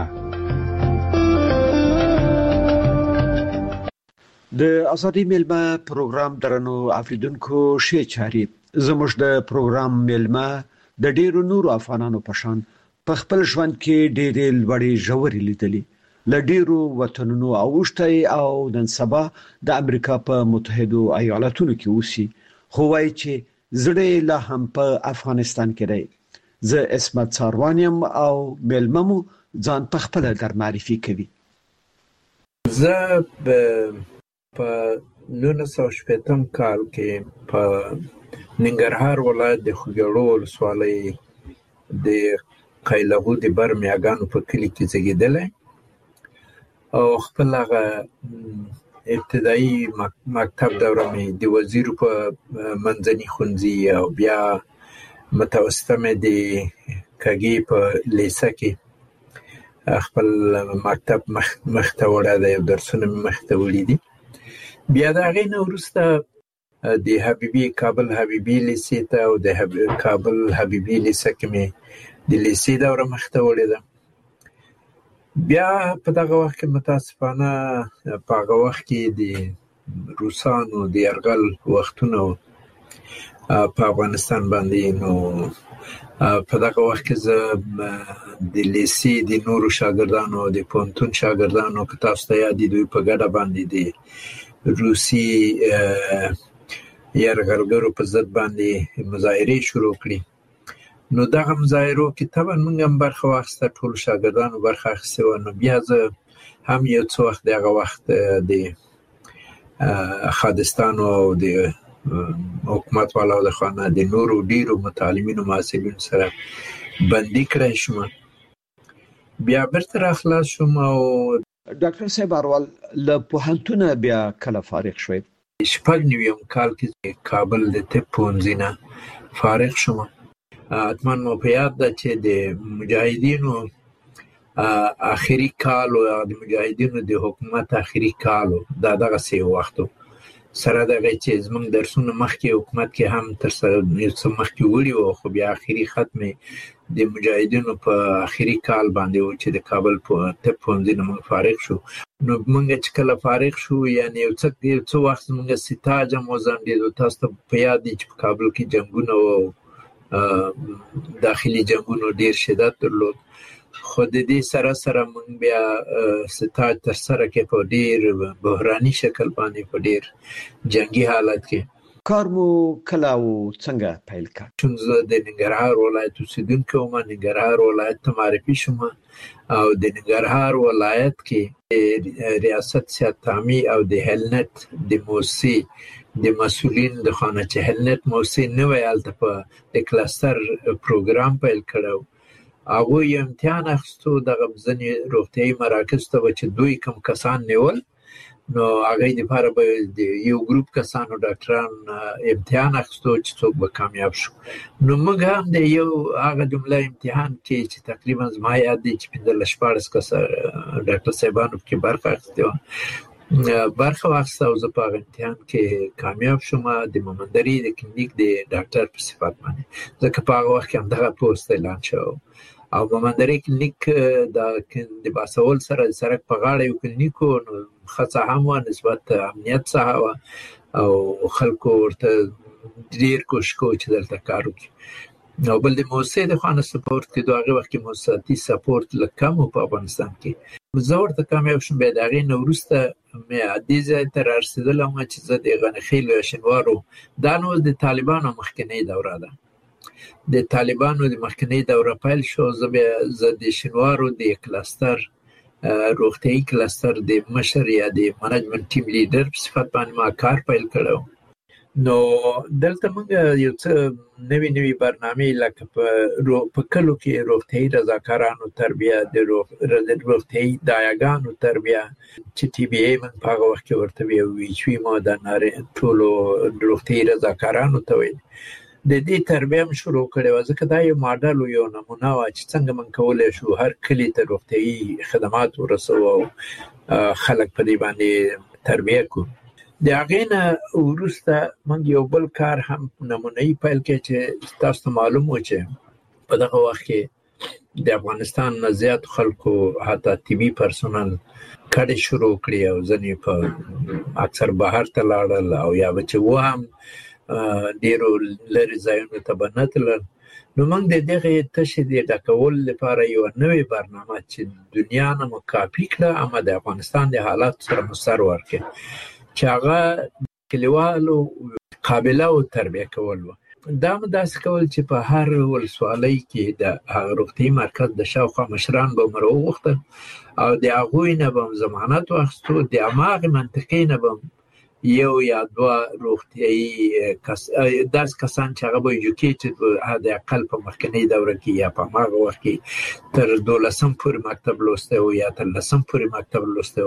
د آزادی میلمه پروګرام درنو اوریدونکو شې چاري زموږ د پروګرام میلمه د ډیرو نورو افغانانو په شان په خپل ژوند کې ډېرې لوړې ژورې لیدلې، ل ډیرو وطنونو اوشتي او نن سبا د امریکا په متحده ایالاتونو کې اوسي، خو وايي چې زړه لا هم په افغانستان کې دی. زه اسمت ساروانیم او میلممو ځان په خپل در معرفي کوي. زه په 1980 کال کې په ننګرهار ولایت د خوږیاړو ولسوالۍ د قیلهو د برمیاګانو په کلي کې زیږېدلی او خپل هغه ابتدایي مکتب دوره مې د وزیرو په منځني ښوونځي او بیا متوسطه مې د کږي په لیسه کې خپل مکتب مخته وړی دی او درسونه مې مخته وړي دي. بیا د هغې نه وروسته د حبیبي کابل حبیبي لیسې ته او د کابل حبیبي لیسه کې مې د لیسې دوره مخته وړې ده. بیا په دغه وخت کې متاسفانه په هغه وخت کې د روسانو د يرغل وختونو په افغانستان باندې نو په دغه وخت کې زه د لیسي د نورو شاګردانو د پونتون شاګردانو که تاسو ته یاد دي دوی په ګډه باندې د روسي یرغلګرو په ضد باندې مظاهرې شروع کړې نو دغه مظاهرو کې طبعا موږ هم برخه واخیسته ټول شاګردانو برخه اخیستې وه نو بیا زه هم یو څه وخت دغه وخت د خادستانو او د حکومت والاو د خوا د نورو ډیرو متعلمینو محصلینو سره بندي کړی شوم بیا بیرته راخلاص شوم او ډاکټر صاحب اروال له پوهنتونه بیا کله فارغ شوئ؟ 96 کال کې کابل د طب پوهنځي نه فارغ شوم حتما مو په یاد ده چې د مجاهدینو آخري کال او د مجاهدینو د حکومت آخري کال دا دغه سی وختو سره دغه چې زمونږ درسونه مخکې حکومت کې هم تر سره یو څه مخکې وړي وو خو بیا آخري ختم د مجاهدینو په آخري کال باندې و چې د کابل په طب پوهنځي نه موږ فارغ شو نو موږ چې کله فارغ شو یعنی یو څه وخت موږ سیتاج هم وځنډېدو تاسو ته په یاد دي چې په کابل کې جنګونه او داخلي جنګونو ډېر شدت درلود خو د دې سره موږ بیا سیتاج تر سره کې په ډېر بحراني شکل باندې په ډېر جنگي حالت کې کار مو کله او څنګه پیل کړ؟ چون زه د ننګرهار ولایت اوسیدونکی وم ننګرهار ولایت ته معرفي شوم او د ننګرهار ولایت کې ریاست صحت عامې او د هلنت د موسسې د مسؤلین د خانه چې هلنت موسسې نوی هلته په د کلستر پروګرام پیل کړی هغوی امتحان اخیستو دغه ځینې روغتیایي مراکز ته به چې دوی کوم کسان نیول نو هغوی دپاره به د یو ګروپ کسانو ډاکټران امتحان اخیستو چې څوک به کامیاب شو نو موږ هم د یو هغه جمله امتحان کې چې تقریبا زما یاد دی چې 15-14 کسه ډاکټر صاحبانو پکې برخه اخیستې وه برخه واخیسته او زه په هغه امتحان کې کامیاب شوم د مومندري د کلینیک د ډاکټر په صفت باندې ځکه په هغه وخت کې همدغه پوسټ اعلان شوی او مومندري کلینیک د باسول سره د سړک په غاړه یو کلینیک و نو ښه هم وه نسبت امنیت څخه وه او خلکو ورته ډېر کوشش کوو چې دلته کار وکړي او بل د موسسې د خوا نه سپورټ کېدو هغې وخت کې موسساتي سپورټ لږ کم و په افغانستان کې زه ورته کامیاب شوم بیا د هغې نه وروسته مې دې ځای ته رارسېدلی وم چې زه د غنیخیلو یا شینوارو دا نو د طالبانو مخکینۍ دوره ده د طالبانو د مخکینۍ دوره پیل شو زه د شینوارو د کلستر روغتیایي کلستر د مشر یا د منیجمنت ټیم لیډر په صفت باندې ما کار پیل کړی نو دلته موږ یو څه نوي برنامې لکه په کلو کې روغتیایي رضاکارانو تربیه د روغتیایي دایاګانو تربیه چې ټي بي اي موږ په هغه وخت کې ورته ویو چې ما د ټولو روغتیایي رضاکارانو ته ویل د دې تربیه هم شروع کړې وه ځکه دا یو ماډل و یو نمونه وه چې څنګه موږ کولی شو هر کلي ته روغتیایي خدمات ورسوو او خلک په دې باندې تربیه کړو د هغې نه وروسته موږ یو بل کار هم نمونه‌ایي پیل کړی چې تاسو ته معلوم و چې په دغه وخت کې د افغانستان نه زیاتو خلکو حتی طبي پرسونل کډې شروع کړي او ځینې په اکثر بهر ته لاړل او یا به چې و هم ډیرو لرې ځایونو ته به نه تلل نو موږ د دغې تشې د ډکولو لپاره یوه نوې برنامه چې دنیا نه مو کاپي کړه اما د افغانستان د حالاتو سره مو سر ورکړي چې هغه کلیوالو قابله او تربیه کول وه دا مو داسې کول چې په هر ولسوالۍ کې د روغتیایي مرکز د شاوخوا مشران به مو راوغوښتل او د هغوی نه به م ضمانت واخیستو د هماغې منطقې نه به یو یا دوه روغتیایي داسې کسان چې هغه به ایجوکیټډ حد اقل په مخکنۍ دوره کې یا په هماغه وخت کې تر 12 پورې مکتب لوستی و یا تر 10 پورې مکتب لوستی و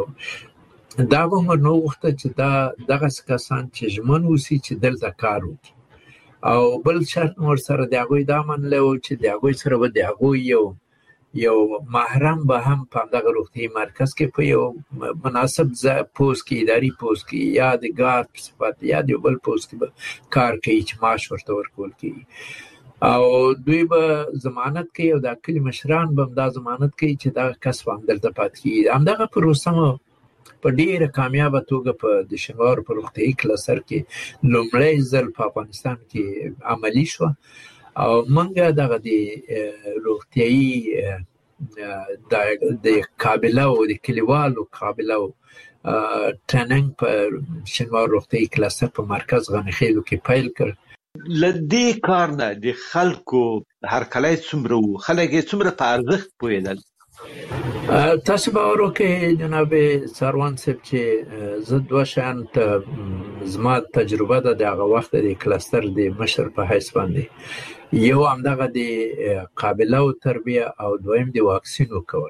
دا به مو نه غوښته چې دغسې کسان چې ژمن اوسي چې دلته کار وکړي او بل شرط مو ورسره د هغوی دا منلی و چې د هغوی سره به د هغوی یو محرم به هم په همدغه روغتیایي مرکز کې په یو مناسب پوست کې اداري پوست کې یا د ګارد په صفت یا د یو بل پوست کې به کار کوي چې معاش ورته ورکول کېږي او دوی به ضمانت کوي او د کلي مشران به هم دا ضمانت کوي چې دغه کس به همدلته پاتې کېږي همدغه پروسه مو په ډیره کامیابه توګه په د شینوارو په روغتیايي کلستر کې لومړی ځل په افغانستان کې عملی شو او موږ دغه د روغتیايي د قابله او د کلیوالو قابله ټریننګ په شینوارو روغتیايي کلستر په مرکز غنیخیلو کې پیل کړ. لدې کار نه د خلکو هرکلی څومره وو، خلک یې څومره په ارزښت پوهېدل؟ تاسو باور وکړئ جناب سروان صاحب چې زه دوه شیان ته زما تجربه ده د هغه وخت د کلستر د مشر په حیث باندې، یو همدغه د قابله او تربیه او دویم د واکسین ورکول.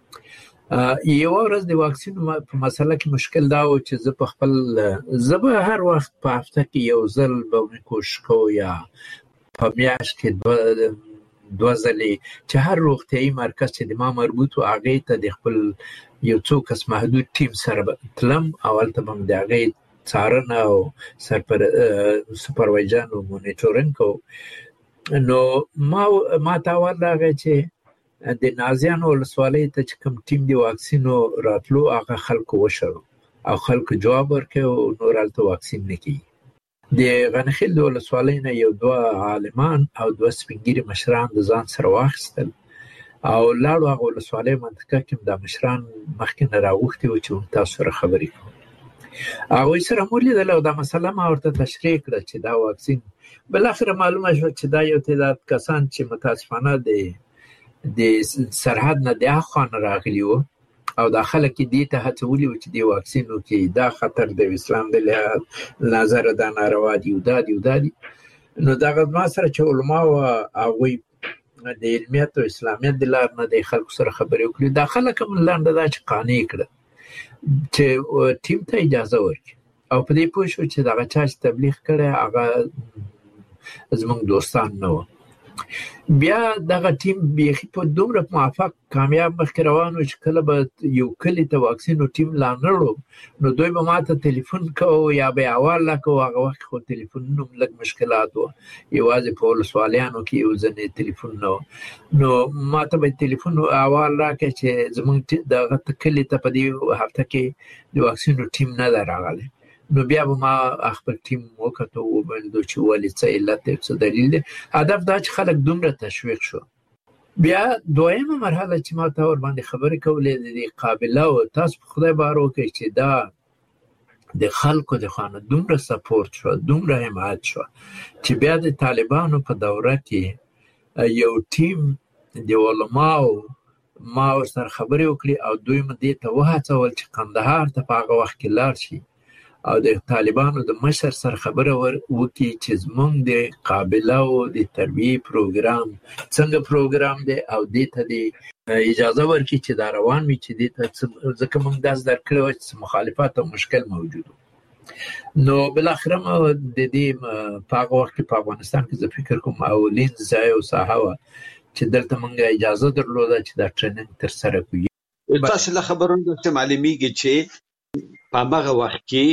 یو ورځ د واکسین په مسله کې مشکل دا و چې زه به هر وخت په هفته کې یو ځل به کوشش کوم یا په میاشت کې دوه ځلې چې هر روغتیايي مرکز چې د ما مربوط و هغې ته د خپل یو څو کس محدود ټیم سره تلم او هلته به م د هغې څارنه او سپروایزن او مونیټورینګ کوم. نو ما ته اول راغی چې د نازیانو ولسوالۍ ته چې کوم ټیم د واکسینو راتلو هغه خلکو وشړو او خلکو جواب ورکړ او نور هلته واکسین نه کېږي. د غنیخیل د ولسوالۍ نه یو دوه عالمان او دوه سپین ږیري مشران د ځان سره واخیستل او لاړو هغه ولسوالۍ منطقه کې دا مشران مخکې نه راغوښتي وو چې تاسو سره خبرې کوو. هغوی سره مو لیدل او دا مسله ما ورته تشریح کړه چې دا واکسین بالاخره معلومه شوه چې دا یو تعداد کسان چې متاسفانه د سرحد نه د اخوا نه راغلي وو او دا خلک دې ته هڅولي وو چې د واکسین وکړي، دا خطر د اسلام د لحاظ نظره دا ناروا دي او دا دي. نو دغه ما سره چې علما او هغوی د علمیت او اسلامیت د لار نه د خلکو سره خبرې وکړي، دا خلک هم لنډه دا چې قانع کړه چې ټیم ته اجازه ورکړي او په دې پوه شو چې دغه چا چې تبلیغ کړی هغه زموږ دوستان نه وو. بیا دغه ټیم بیخي په دومره موفق کامیاب مخکې روان و چې کله به یو کلي ته واکسینو ټیم لا نړو نو دوی به ما ته تلیفون کوو یا به یې احوال راکوو. هغه وخت خو تلیفونونه هم لږ مشکلات وو، یوازې په ولسوالیانو کې یو ځینې تلیفون نه و. نو ما ته به تلیفون احوال راکړی چې زموږ دغه کلي ته په دې هفته کې د واکسینو ټیم نه ده راغلی. نو بیا به ما خپل ټیم وکتو وویل چې ولې څه علت دی څه دلیل دی. هدف دا چې خلک دومره تشویق شو. بیا دویمه مرحله چې ما ته ورباندې خبرې کولې د قابله او تاسو په خدای باور وکړئ چې دا د خلکو د خوا نه دومره سپورت شو، دومره حمایت شو چې بیا د طالبانو په دوره کې یو ټیم د علماو ما ورسره خبرې وکړې او دوی مې دې ته وهڅول چې قندهار ته په هغه وخت کې لاړ شي او د طالبانو د مشر سره خبره وکړي چې زموږ د قابله او د تربیې پروګرام څنګه پروګرام دی او دې ته د اجازه ورکړي چې دا روان وي چې دې ته ځکه موږ داسې درکړی وه چې مخالفت او مشکل موجود و. نو بالاخره د دې په هغه وخت کې په افغانستان کې زه فکر کوم اولین ځای او ساحه وه چې دلته موږ اجازه درلوده چې دا ټریننګ ترسره کړو. تاسو له خبرونو څخه معلومیږي چې په هغه وخت کې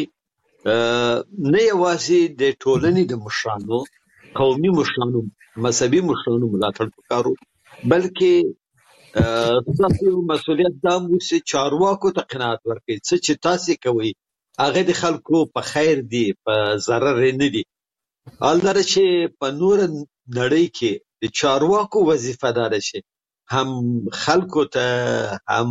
نه یوازې د ټولنې د مشرانو، قومي مشرانو، مذهبي مشرانو ملاتړ وکړو، بلکې تاسو مسؤلیت دا مو چې چارواکو ته قناعت ورکړي چې تاسو کوي هغه د خلکو په خیر دی، په ضرر نه دی. البته چې په نور نړۍ کې د چارواکو وظیفه ده چې هم خلکو ته هم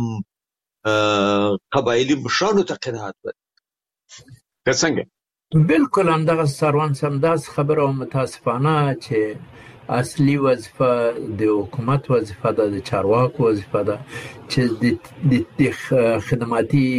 قبایلی مشرانو ته قناعت ورکړي. څنګه؟ بالکل همدغه سروان سمداس خبره او متاسفانه چې اصلي وظیفه د حکومت وظیفه ده، د چارواکو وظیفه ده چې د خدماتي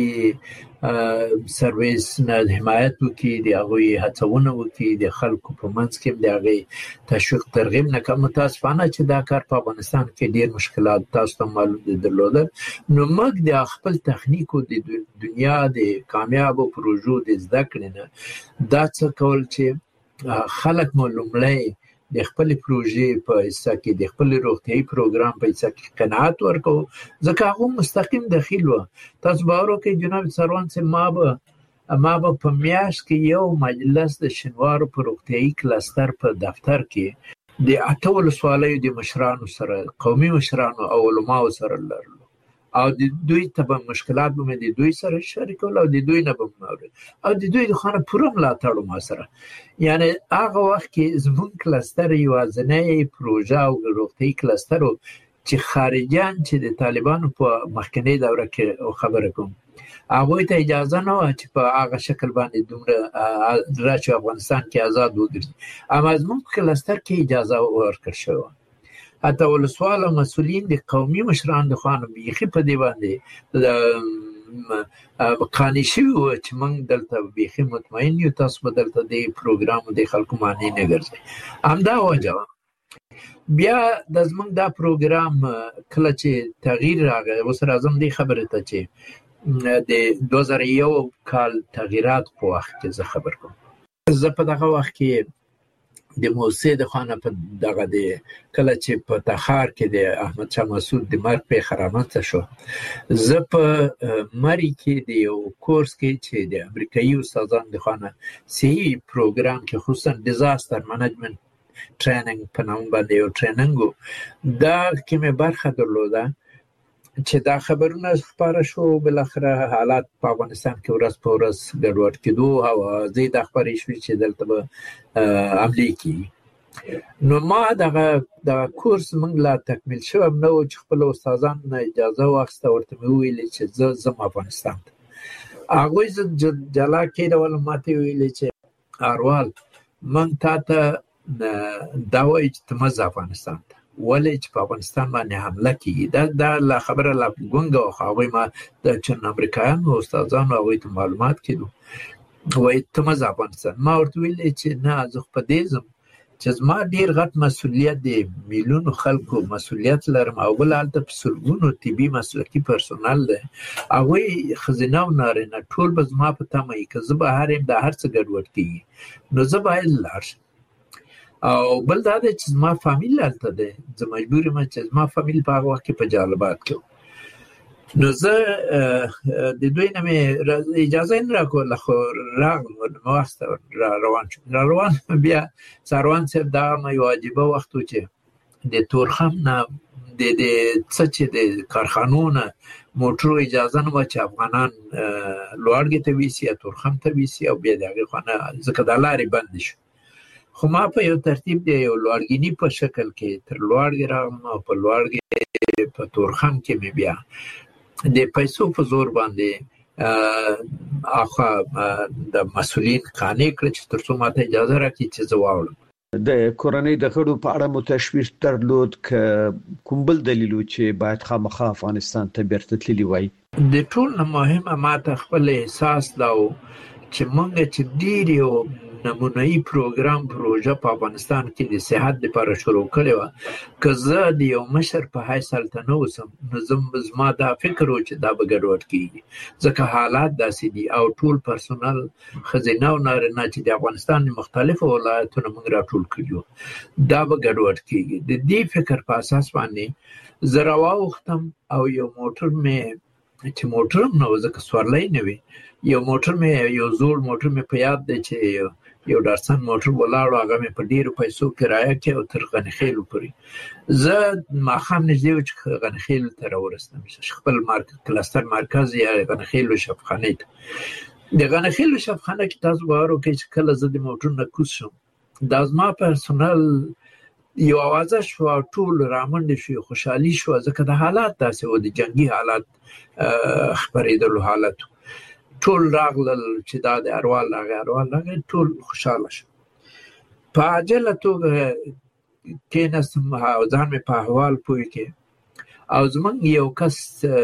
سرویس نه حمایت وکړي، د هغوی هڅونه وکړي، د خلکو په منځ کې د هغې تشویق ترغیب نه کړي. متاسفانه چې دا کار په افغانستان کې ډېر مشکلات تاسو ته معلوم دي درلودل. نو موږ د خپل تخنیکو د دنیا د کامیابو پروژو د زده کړې نه دا څه کول چې خلک مو لومړی د خپل پروژې په حصه کې د خپل روغتیايي پروګرام په حصه کې قناعت ورکوو، ځکه هغه مستقیم دخیل وو. تاسو باور وکړئ جناب سروان صاحب، ما به په میاشت کې یو مجلس د شینوارو په روغتیايي کلستر په دفتر کې د 8 ولسوالیو د مشرانو سره، قومي مشرانو او علماو سره لرلو او د دوی ته مشکلات به د دوی سره شریکول او د دوی نه به موري او د دوی د خانه پوره ملاتړ ما سره یعنی هغه وخت کې زمون کلستر یو ځنې پروژه او روغتي کلستر چې خارجيان چې د طالبانو په مخکنی دوره کې خبره کوم هغه ته اجازه نه و چې په هغه شکل باندې دومره راځي افغانستان کې آزاد وګرځي اما زمون کلستر کې اجازه ورکړ شو حتی ولسوال او مسؤلین د قومي مشران د خانم بيخي په دی باندې د قانوني شو چې موږ دلته بيخي مطمئن یو تاسو په دلته د پروګرام د خلکو معنی نه ګرځي همدا وجه بیا د زمونږ دا پروګرام کله چې تغییر راغی وسره اعظم دی خبره ته چې د 2001 کال تغیرات په وخت کې زه خبر کوم زه په دغه وخت کې د موسی د خانه په دغه د کله چې په تخار کې د احمد شاه مسعود د مرګ په خرامت شو زه په مری کې د یو کورس کې چې د امریکایي استادانو د خانه صحیح پروګرام کې خصوصا ډیزاستر منیجمنت ټریننګ په نوم باندې یو ټریننګ دا کې مې برخه درلوده چې دا خبرونه خبره شو بل اخره حالات په افغانستان کې ورځ په ورځ ګډوډ کېدو او زید خبرې شوې چې دلته به عملي کی نو ما دا کورس موږ لا تکمیل شو نو چې خپل استادان نه اجازه واخسته ورته ویل چې زه افغانستان هغه ز جلا کې ول ماته ویل چې اروال من ته دا وایي چې مزه افغانستان ولې چې په افغانستان باندې حمله کیږي دا لا خبره لا ګونګه خو هغه ما د چن امریکایان او استادانو هغه ته معلومات کړو وایي ته مزه افغانستان ما ورته ویل چې نه زه په دې زم چې زما ډیر غټ مسؤلیت دی میلیونو خلکو مسؤلیت لرم او بل حالت په سلګونو طبي مسلکي پرسونل دی هغه خزینه او نارینه ټول به زما په تمه کې زه به هرم د هر څه ګډوډ کیږي نو زه باید لاړ او بل دا چې زما فامیل هلته دی زه مجبور یم چې زما فامیل په هغه وخت کې په جالبات کې نو زه د دوی نه مې اجازه نه راکوله خو راغلم واسطه روان بیا ساروان صاحب دا مې واجبه وخت و چې د تورخم نه د څه چې د کارخانو نه موټرو اجازه نه و چې افغانان لوړګي ته ویسي یا تورخم ته ویسي او بیا د هغې خانه ځکه دا لارې بند شو خو ما په یو ترتیب دی یو لوړګینی په شکل کې تر لوړګي راغلم او په لوړګي په تورخم کې مې بیا د پیسو په زور باندې اخا د مسؤلین قانع کړ چې تر څو ماته اجازه راکړي چې زه واولم د کورنۍ د غړو په اړه متشویش درلود ک کوم بل دلیل چې باید خامخا افغانستان ته بیرته تللی وای د ټول مهمه ماته خپل احساس دا چې مونږ چې ډیر یو نمونه‌ای پروګرام پروژه په افغانستان کې د صحت لپاره شروع کړې و که زه د یو مشر په حیث هلته نه اوسم نو زما دا فکر و چې دا به ګډوډ کېږي ځکه حالات داسې دي او ټول پرسونل ښځینه او نارینه چې د افغانستان د مختلفو ولایتونو موږ راټول کړي دا به ګډوډ کېږي د دې فکر په اساس باندې زه راواوښتم او یو موټر مې چې موټر هم نه و ځکه سورلی نه وي یو موټر مې یو زوړ موټر مې په یاد دی چې یو ډارسن موټر ولاړو هغه مې په ډیرو پیسو کرایه کې او تر غنخیلو پورې زه ماښام نږدې و چې غنخیلو ته راورسېدم خپل کلستر مرکز یا غنخیلو شفخانې ته د غنخیلو شفخانه کې تاسو باور وکړئ چې کله زه د موټر نه کوز شم دا زما پرسونل یو اوازه شو ټول رامنډ شو خوشحالي شو ځکه د حالات داسې و د جنگي حالات خبرېدلو حالت ټول راغلل چې دا د اروال هغه ټول خوشاله شو په عاجله توګه کېناستم او ځان مې په احوال پوه کې او زمونږ یو کس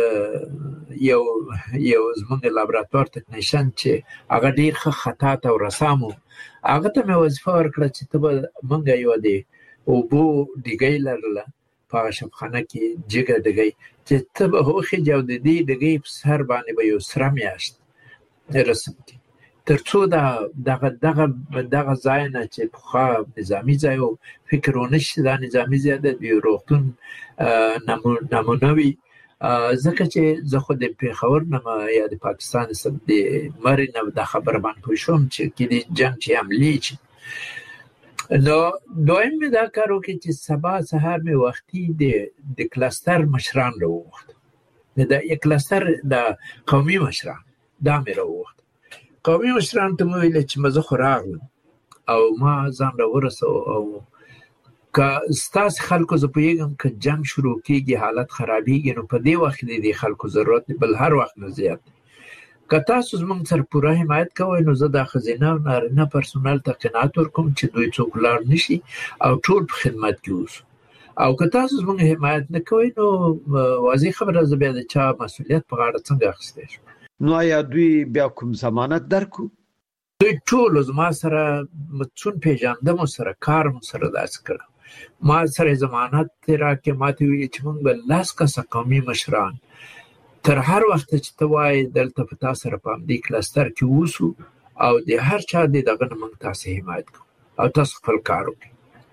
یو زمونږ لابراتوار تکنیشن چې هغه ډېر ښه خطاط او رسام و هغه ته مې وظیفه ورکړه چې ته به مونږ یوه د اوبو ډیګۍ لرله په هغه شفخانه کې جګه ډیګۍ چې ته به وخېږې او د دې ډیګۍ په سر باندې به یو سره میاشت رسم کی تر څو دغه ځای نه چې پخوا نظامي ځای و فکر ونه شي دا نظامي ځای ده د روغتون نمونه وي ځکه چې زه خو د پېښور نه یا د پاکستان د مرې نه دا خبره باندې پوه شوم چې کې د جنګ چې حملې شي نو دویم مې دا کار وکړ چې سبا سهار مې وختي د کلستر مشران راوغوښتل د یک کلستر د قومي مشران دا مې راوغوښت. قومي مشران ته مې ویل چې مزه خو راغلم او ما ځان راورسو او که ستاسو خلکو زه پوهېږم که جنګ شروع کېږي حالت خرابېږي نو په دې وخت کې د خلکو ضرورت دی بل هر وخت نه زیات دی. که تاسو زموږ سره پوره حمایت کوئ نو زه د ښځینه او نارینه پرسونل ته قناعت ورکوم چې دوی څوک لاړ نشي او ټول په خدمت کې اوسو. او که تاسو زموږ حمایت نه کوئ نو واضح خبره زه بیا د چا مسؤلیت په غاړه څنګه اخیستی شم. نو آیا دوی بیا کوم ضمانت درکو؟ دوی ټول زما سره څون پیژندم او سره کار مو سره داسې کړی. ما سره ضمانت راکړې، ما ته ویلي چې موږ به 10 کسه قومي مشران تر هر وخت چې ته وایې دلته په تا سره په همدې کلستر کې اوسو او د هر چا د دغه نه موږ تاسې حمایت کوو او تاسو خپل کار وکړئ.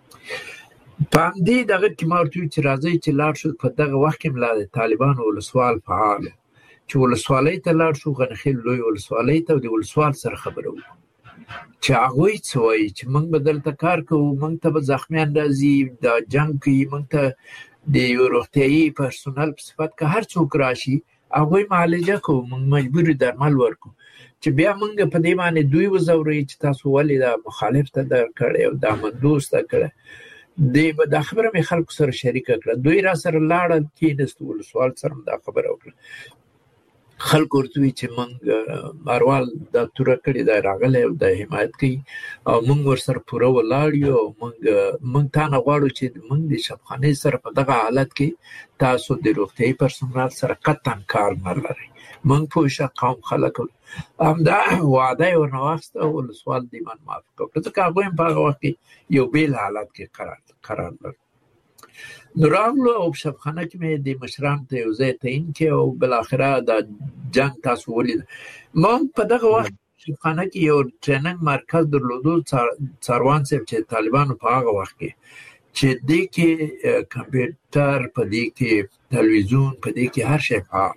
په همدې دغه کې ما ورته ویل چې راځئ چې لاړ شو. په دغه وخت کې ملا د طالبانو ولسوال فعال چې ولسوالۍ ته لاړ شو، غنخیل لوی ولسوالۍ ته، او د ولسوال سره خبره وکړو چې هغوی څه وایي چې موږ به دلته کار کوو، موږ ته به زخمیان راځي، دا جنګ کوي، موږ ته د یو روغتیایي پرسونل په صفت که هر څوک راشي هغوی معالجه کوو، موږ مجبوري درمل ورکو. چې بیا موږ په دې باندې دوی وځوروي چې تاسو ولې دا مخالف ته در کړی او دا مندوز ته کړی. دا خبره مې خلکو سره شریکه کړه. دوی را سره لاړل، کېناستو، ولسوال سره دا خبره وکړه. خلکو ورته وی چې موږ اروال دا توره کړې دا راغلی او دا حمایت کوي او موږ ورسره پوره ولاړ یو او موږ تا نه غواړو چې موږ د شبخانې سره په دغه حالت کې تاسو د روغتیایي پرسونل سره قطعا کار نه لرئ. موږ پوه شه قوم خلک همدا وعده یې ورنه واخیسته او ولسوال دې باندې موافقه وکړه، ځکه هغوی هم په هغه وخت کې یو بیل حالت کې قرار لرل. نو راغلو او په شبخانه کې مې د مشرانو ته یو ځای تعیین کړی او بالاخره دا جنګ تاسو ولید. ما په دغه وخت شبخانه کې یو ټریننګ مرکز درلودو، څاروان صاحب چې طالبانو په هغه وخت کې چې دې کې کمپیوټر، په دې کې تلویزیون، په دې کې هر شی فعال.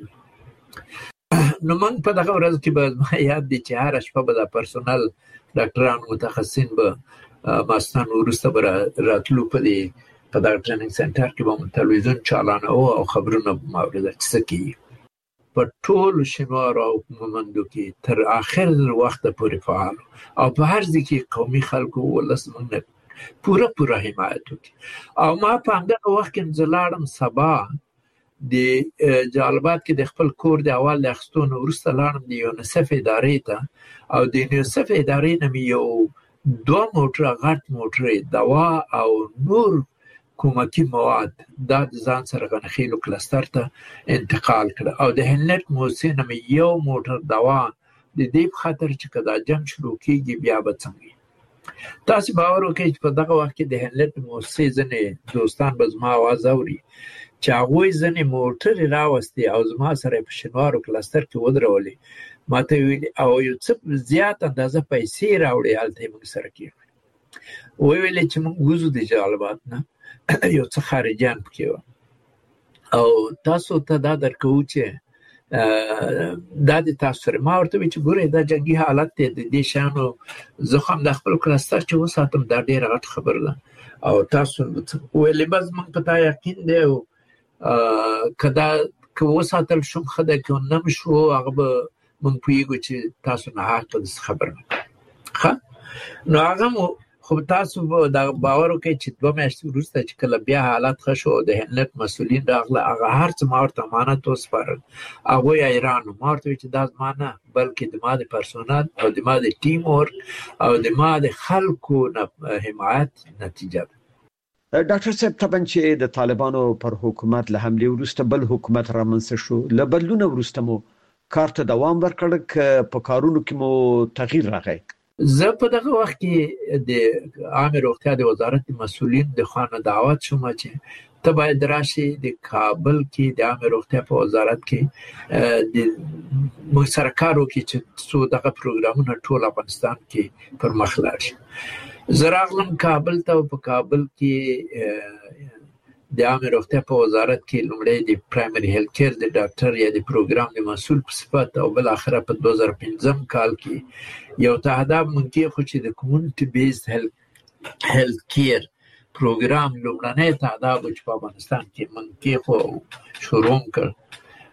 نو موږ په دغه ورځ کې به ما یاد دی چې هره شپه به دا پرسونل ډاکټران متخصصین به ماستان وروسته به راتلو په دغه ټریننګ سنټر کې به مو تلویزیون چالانه او خبرونه به ما اورېدل چې څه کېږي. په ټولو شینوارو او مومندو کې تر آخر وخته پورې فعال او په هر ځای کې قومي خلکو ولس موږ نه پوره حمایت وکړي. او ما په همدغه وخت کې زه لاړم سبا د جلالاباد کې د خپل کور د اول د اخیستو نه وروسته لاړم د یونیسف ادارې ته او د یونیسف ادارې نه مې یو 2 موټره غټ موټرې دوا او نور کومکی مواد دا د ځان سره غنخیلو کلستر ته انتقال کړه او د هلنټ موسسې نه مې یو موټر دوا د دې په خاطر چې که دا جنګ شروع کېږي بیا به څنګه. تاسو باور وکړئ چې په دغه وخت کې د هلنټ موسسې ځینې دوستان به زما اواز اوري چې هغوی ځینې موټرې راوستې او زما سره په شینوارو کلستر کې ودرولې. ما ته ویلي او یو څه زیات اندازه پیسې راوړې، هلته یې موږ سره کېښودې. ویلې چې موږ وځو د جلالاباد نه، یو څه خارجیان پکې وو او تاسو ته دا درکوو چې دا د تاسو سره. ما ورته ویل چې ګورئ دا جنګي حالت دی، د دې شیانو زه خو هم د خپل کلستر چې وساتم دا ډېره غټ خبره ده او تاسو ویلې بس موږ په تا یقین دی او که وساتل شم ښه دی، که نه م شو هغه به موږ پوهېږو چې تاسو نه حقه داسې خبر نه ښه. نو هغه مو خو تاسو دا باور وکړئ چې 2 میاشتې وروسته چې کله بیا حالت ښه شو د هلنټ مسؤلین راغله، هغه هر څه ما ورته امانت وسپارل. هغوی حیران وو. ما ورته ویل چې دا زما نه بلکې د ما د پرسونل او د ما د ټیم ورک او د ما د خلکو حمایت نتیجه ده. ډاکټر صاحب طبعا چې د طالبانو پر حکومت له حملې وروسته بل حکومت رامنځته شو، له بدلونه وروسته مو کار ته دوام ورکړ که په کارونو کې مو تغییر راغی؟ زه په دغه وخت کې د عامه روغتیا د وزارت مسؤلین د خانه دعوت شوم چې ته باید راشي د کابل کې د عامه روغتیا په وزارت کې د موږ سره کار وکړي چې څو دغه پروګرامونه ټول افغانستان کې پر مخ لاړ شي. زه راغلم کابل ته او په کابل کې د عامه روغتیا په وزارت کې لومړی د پرایمري هیلث کیر د ډاکټر یا د پروګرام د مسؤل په صفت او بل اخره په 2015 کال کې یو تهداب منکې خو چې د کمیونټي بیسډ هیلث کیر پروګرام لومړنی تهداب چې په افغانستان کې منکې خو شروع کړ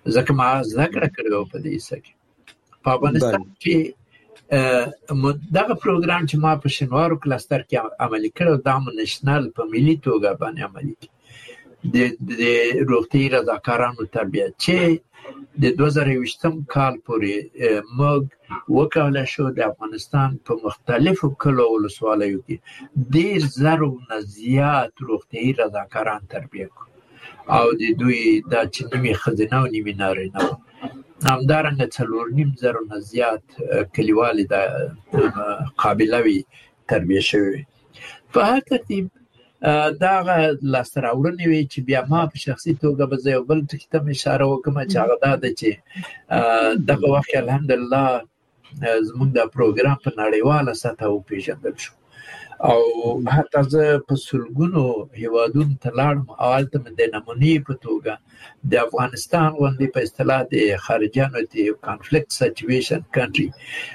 ځکه ما ذکر کړو په دې سکه په افغانستان کې دغه پروګرام چې ما په شینوارو کلستر کې عملي کړو دا نېشنل په ملي توګه باندې عملي د روغتي رضاکارانو تربیت چې د 2020 کال پورې موږ وکړل شو د افغانستان په مختلفو کلو ولسوالیو کې ډېر زرو نه زیات روغتي رضاکاران تربیت او د دوی د چنمي خزینه او نیمه نارینه همدارنګه 4.5 نه زیات کلیوالي د قابلوي تربیه شوی په هر ترتیب دا لاستراوړنې وی چې بیا ما په شخصي توګه به یو بل ټکی ته اشاره وکم چې هغه دا ده چې دغه وخت الحمدلله زموږ د پروګرام په نړیواله سطح وپېژندل شو او حتی زه په سلګونو هیوادونو ته لاړم او هلته مې د نمونې په توګه د افغانستان غوندې په اصطلاح د خارجیانو د کانفلیکټ سچویشن کنټري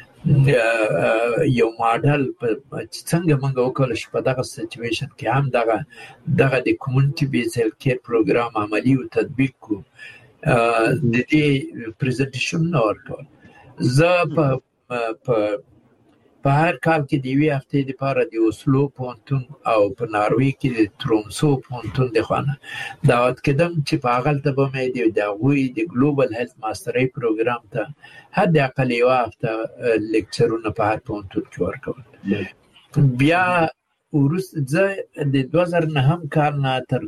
یو ماډل څنګه موږ وکړل چې په دغه سچویشن کې هم دغه د کمیونټي بیس هیلث کیر پروګرام عملی او تطبیق کو د دې پریزنټیشن ورکړ زه په هر کال کې د یوې هفتې لپاره د اوسلو پونتون او په ناروې کې د ترومسو پونتون د خوانه دعوت کړم چې په هغه ته به مې د غوي د ګلوبل هیلث ماسترۍ پروګرام ته حد اقل یو هفته لیکچرونه په هر پونتون کې ورکول بیا ورسته د 2009 کال نه تر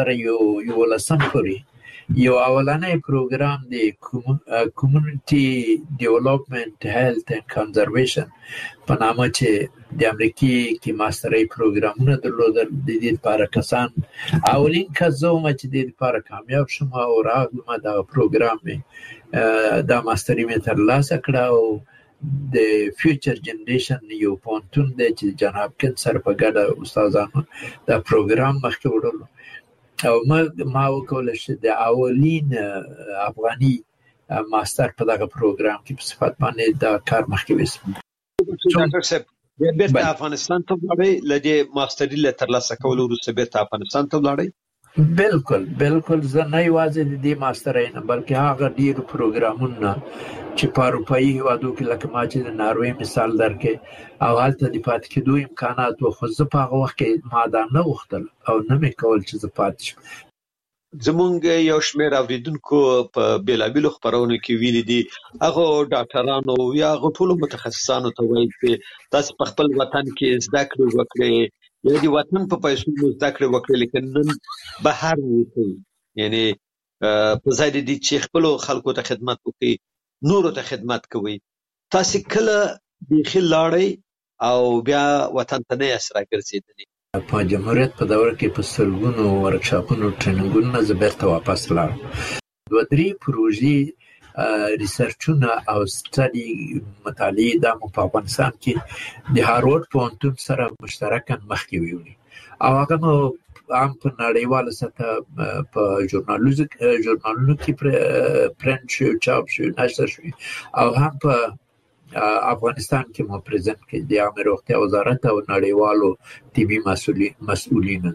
2011 پورې یو اولانې پروګرام د کمیونټي ډیولپمنٹ هیلث اند کنزرویشن په نامه چې د امریکای کې ماسترۍ پروګرامونه درلودل د دې لپاره کسان اولین کزوم چې د دې لپاره کامیاب شوم او راغلم دا پروګرام دا ماسترۍ مې ترلاسه کړ او د فیوچر جنریشن یو پونتون د جناب کن سره په ګډه استادانو دا پروګرام مخکې وړلو او ما وکول چې د اولین افغاني ماستر په دغه پروګرام کې په صفت باندې دا کار مخکې وسم ډاکټر صاحب بیرته افغانستان ته ولاړی لدې ماستري له ترلاسه کولو وروسته بیرته افغانستان ته ولاړی بالکل زه نه یوازې د دې ماسترۍ نه بلکې هغه ډیر پروګرامونه چې په اروپایي هیوادو کې لکه ما چې د ناروې مثال درکې او هلته د پاتې کېدو امکانات و خو زه په هغه وخت کې ما دا نه غوښتل او نه مې کول چې زه پاتې شم زمونږ یو شمېر اوریدونکو په بیلابیلو خپرونو کې ویلي دي هغه ډاکټرانو یا هغه ټولو متخصصانو ته وایي چې تاسو په خپل وطن کې زده کړې وکړئ یا د وطن په پیسو زده کړې وکړئ لیکن نن بهر وځئ یعنی په ځای د دې چې خپلو خلکو ته خدمت وکړئ نورو ته خدمت کوي تاسو کله بیخي لاړئ او بیا وطن ته نه اسرا ګرځېدلې په جمهوریت په دور کې په سلګونو ورکشاپونو ټریننګونو زه بیرته واپس لاړم 2-3 پروژې ریسرچونه او سټډي مطالعې د افغانستان کې د هاروارد پوهنتون سره مشترکاً مخکې ویلي او هغه هم په نړیواله سطح په ژورنالونو کې پرنټ شو چاپ شو نشر شو او هم په افغانستان کې مو پریزنټ کې د عامه روغتیا وزارت او نړیوالو طبي مسؤلینو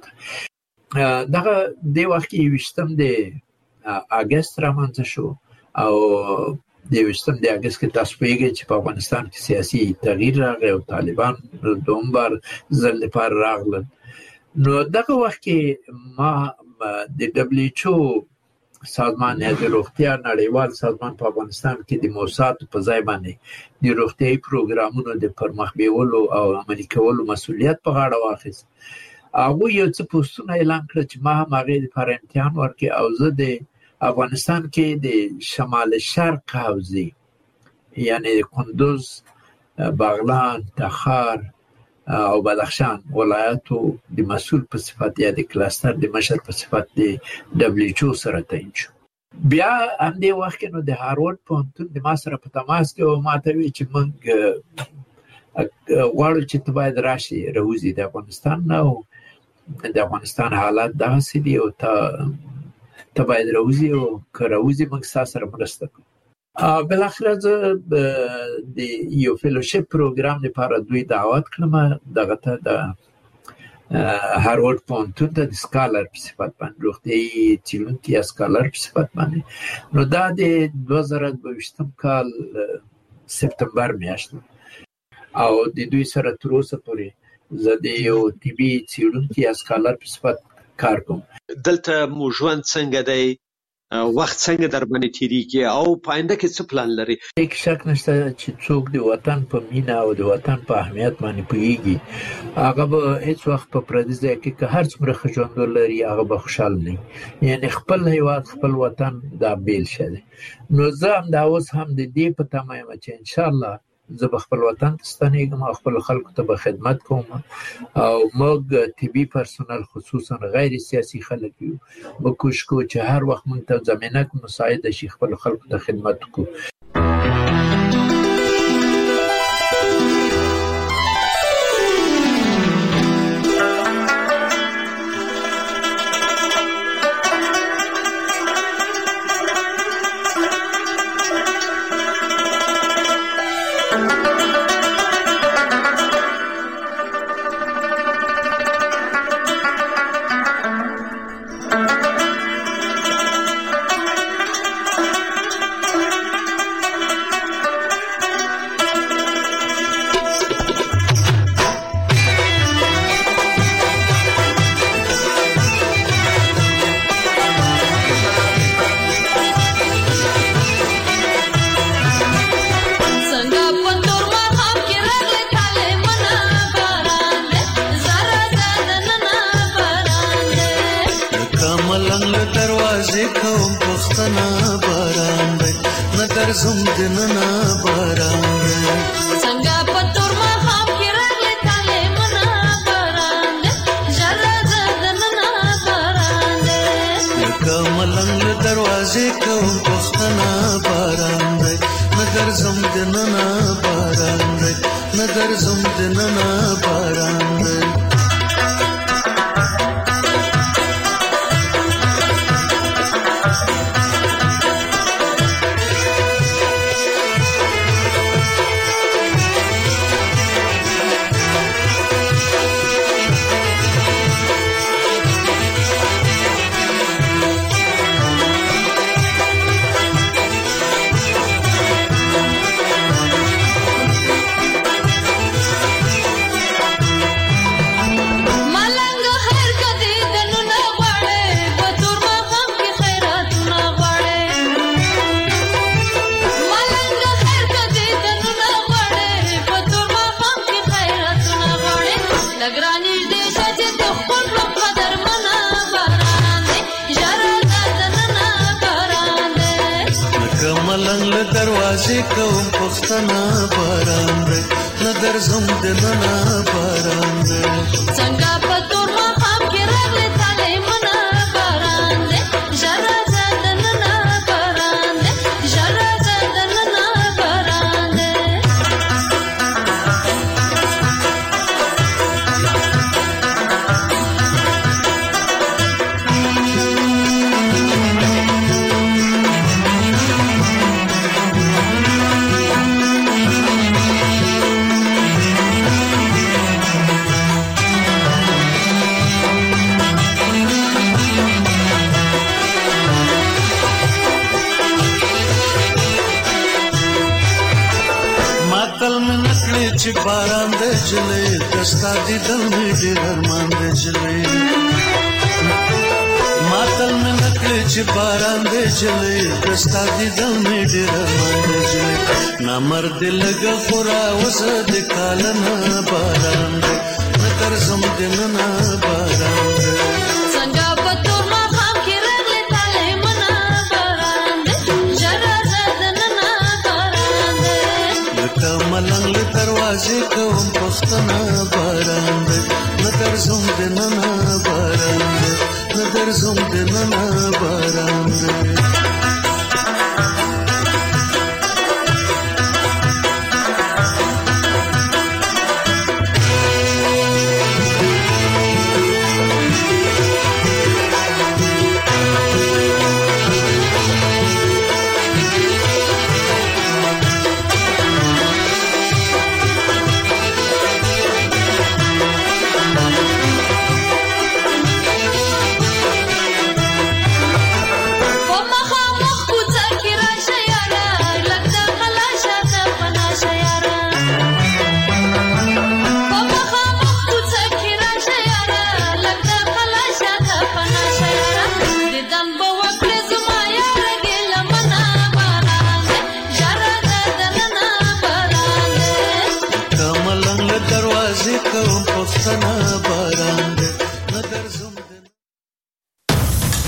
دغه د وخت کې وشتم د اگست رامنځته شو او د وشتم د اگست کې تاسو پیږئ چې په افغانستان کې سیاسي تغییر راغی او طالبان دومبر ځل لپاره راغلل نو دغه وخت کې ما د WHO سازمان د روغتیا نړیوال سازمان په افغانستان کې د موسسات په ځای باندې د روغتیايي پروګرامونو د پرمخ بیولو او عملي کولو مسؤلیت په غاړه واخیست هغه یو څه پوسټونه اعلان کړ چې ما هغه لپاره امتحان ورکړ او زه د افغانستان کې د شمال شرق حوزې یعنی کندوز بغلان تخار او بدخشان ولایتو د مسؤل په صفت یا د کلاستر د مشر په صفت د WHO سره تعیین شو بیا هم د وخت نو د هاروارد پوهنتون د ما سره په تماس کې او ما ته وی چې موږ غواړو چې ته باید راشي راوځي د افغانستان نه او د افغانستان حالات داسې دي او ته باید راوځي او که راوځي موږ سره مرسته کوو بالاخره زه د یو فیلوشپ پروګرام لپاره دوی دعوت کړم دغه ته د هارورد پوهنتون ته د سکالر په صفت باندې روغتیايي څېړونکي یا سکالر په صفت باندې. نو دا د 2022 کال سپتمبر میاشت او د دوی سره تر اوسه پورې زه د یو طبي څېړونکي یا سکالر په صفت کار کوم. دلته مو ژوند څنګه دی؟ وخت څنګه در باندې تیریږي او په آینده کې څه پلان لري؟ هیڅ شک نشته چې څوک د وطن په مینه او د وطن په اهمیت باندې پوهیږي هغه به هیڅ وخت په پردي ځای کې که هر څومره ښه ژوند ولري هغه به خوشحال نه وي. یعنې خپل هیواد خپل وطن دا بیل شه دی. نو زه همدا اوس هم د دې په تمه یم چې انشاءالله زه به خپل وطن ته ستنېږم او خپل خلکو ته به خدمت کوم او موږ طبي پرسونل خصوصا غیر سیاسي خلک یو موږ کوشش کوو چې هر وخت موږ ته زمینه مساعده شي خپل خلکو ته خدمت وکړو. مرد لگا خورا وسد کالنا باران دے نتر زمدننا باران دے سنگا پتور ما خام کی رگل تالے منا باران دے جرا زدننا باران دے لکا ملنگ دروازے کوم پختنا باران دے نتر زمدننا باران دے نتر زمدننا باران دے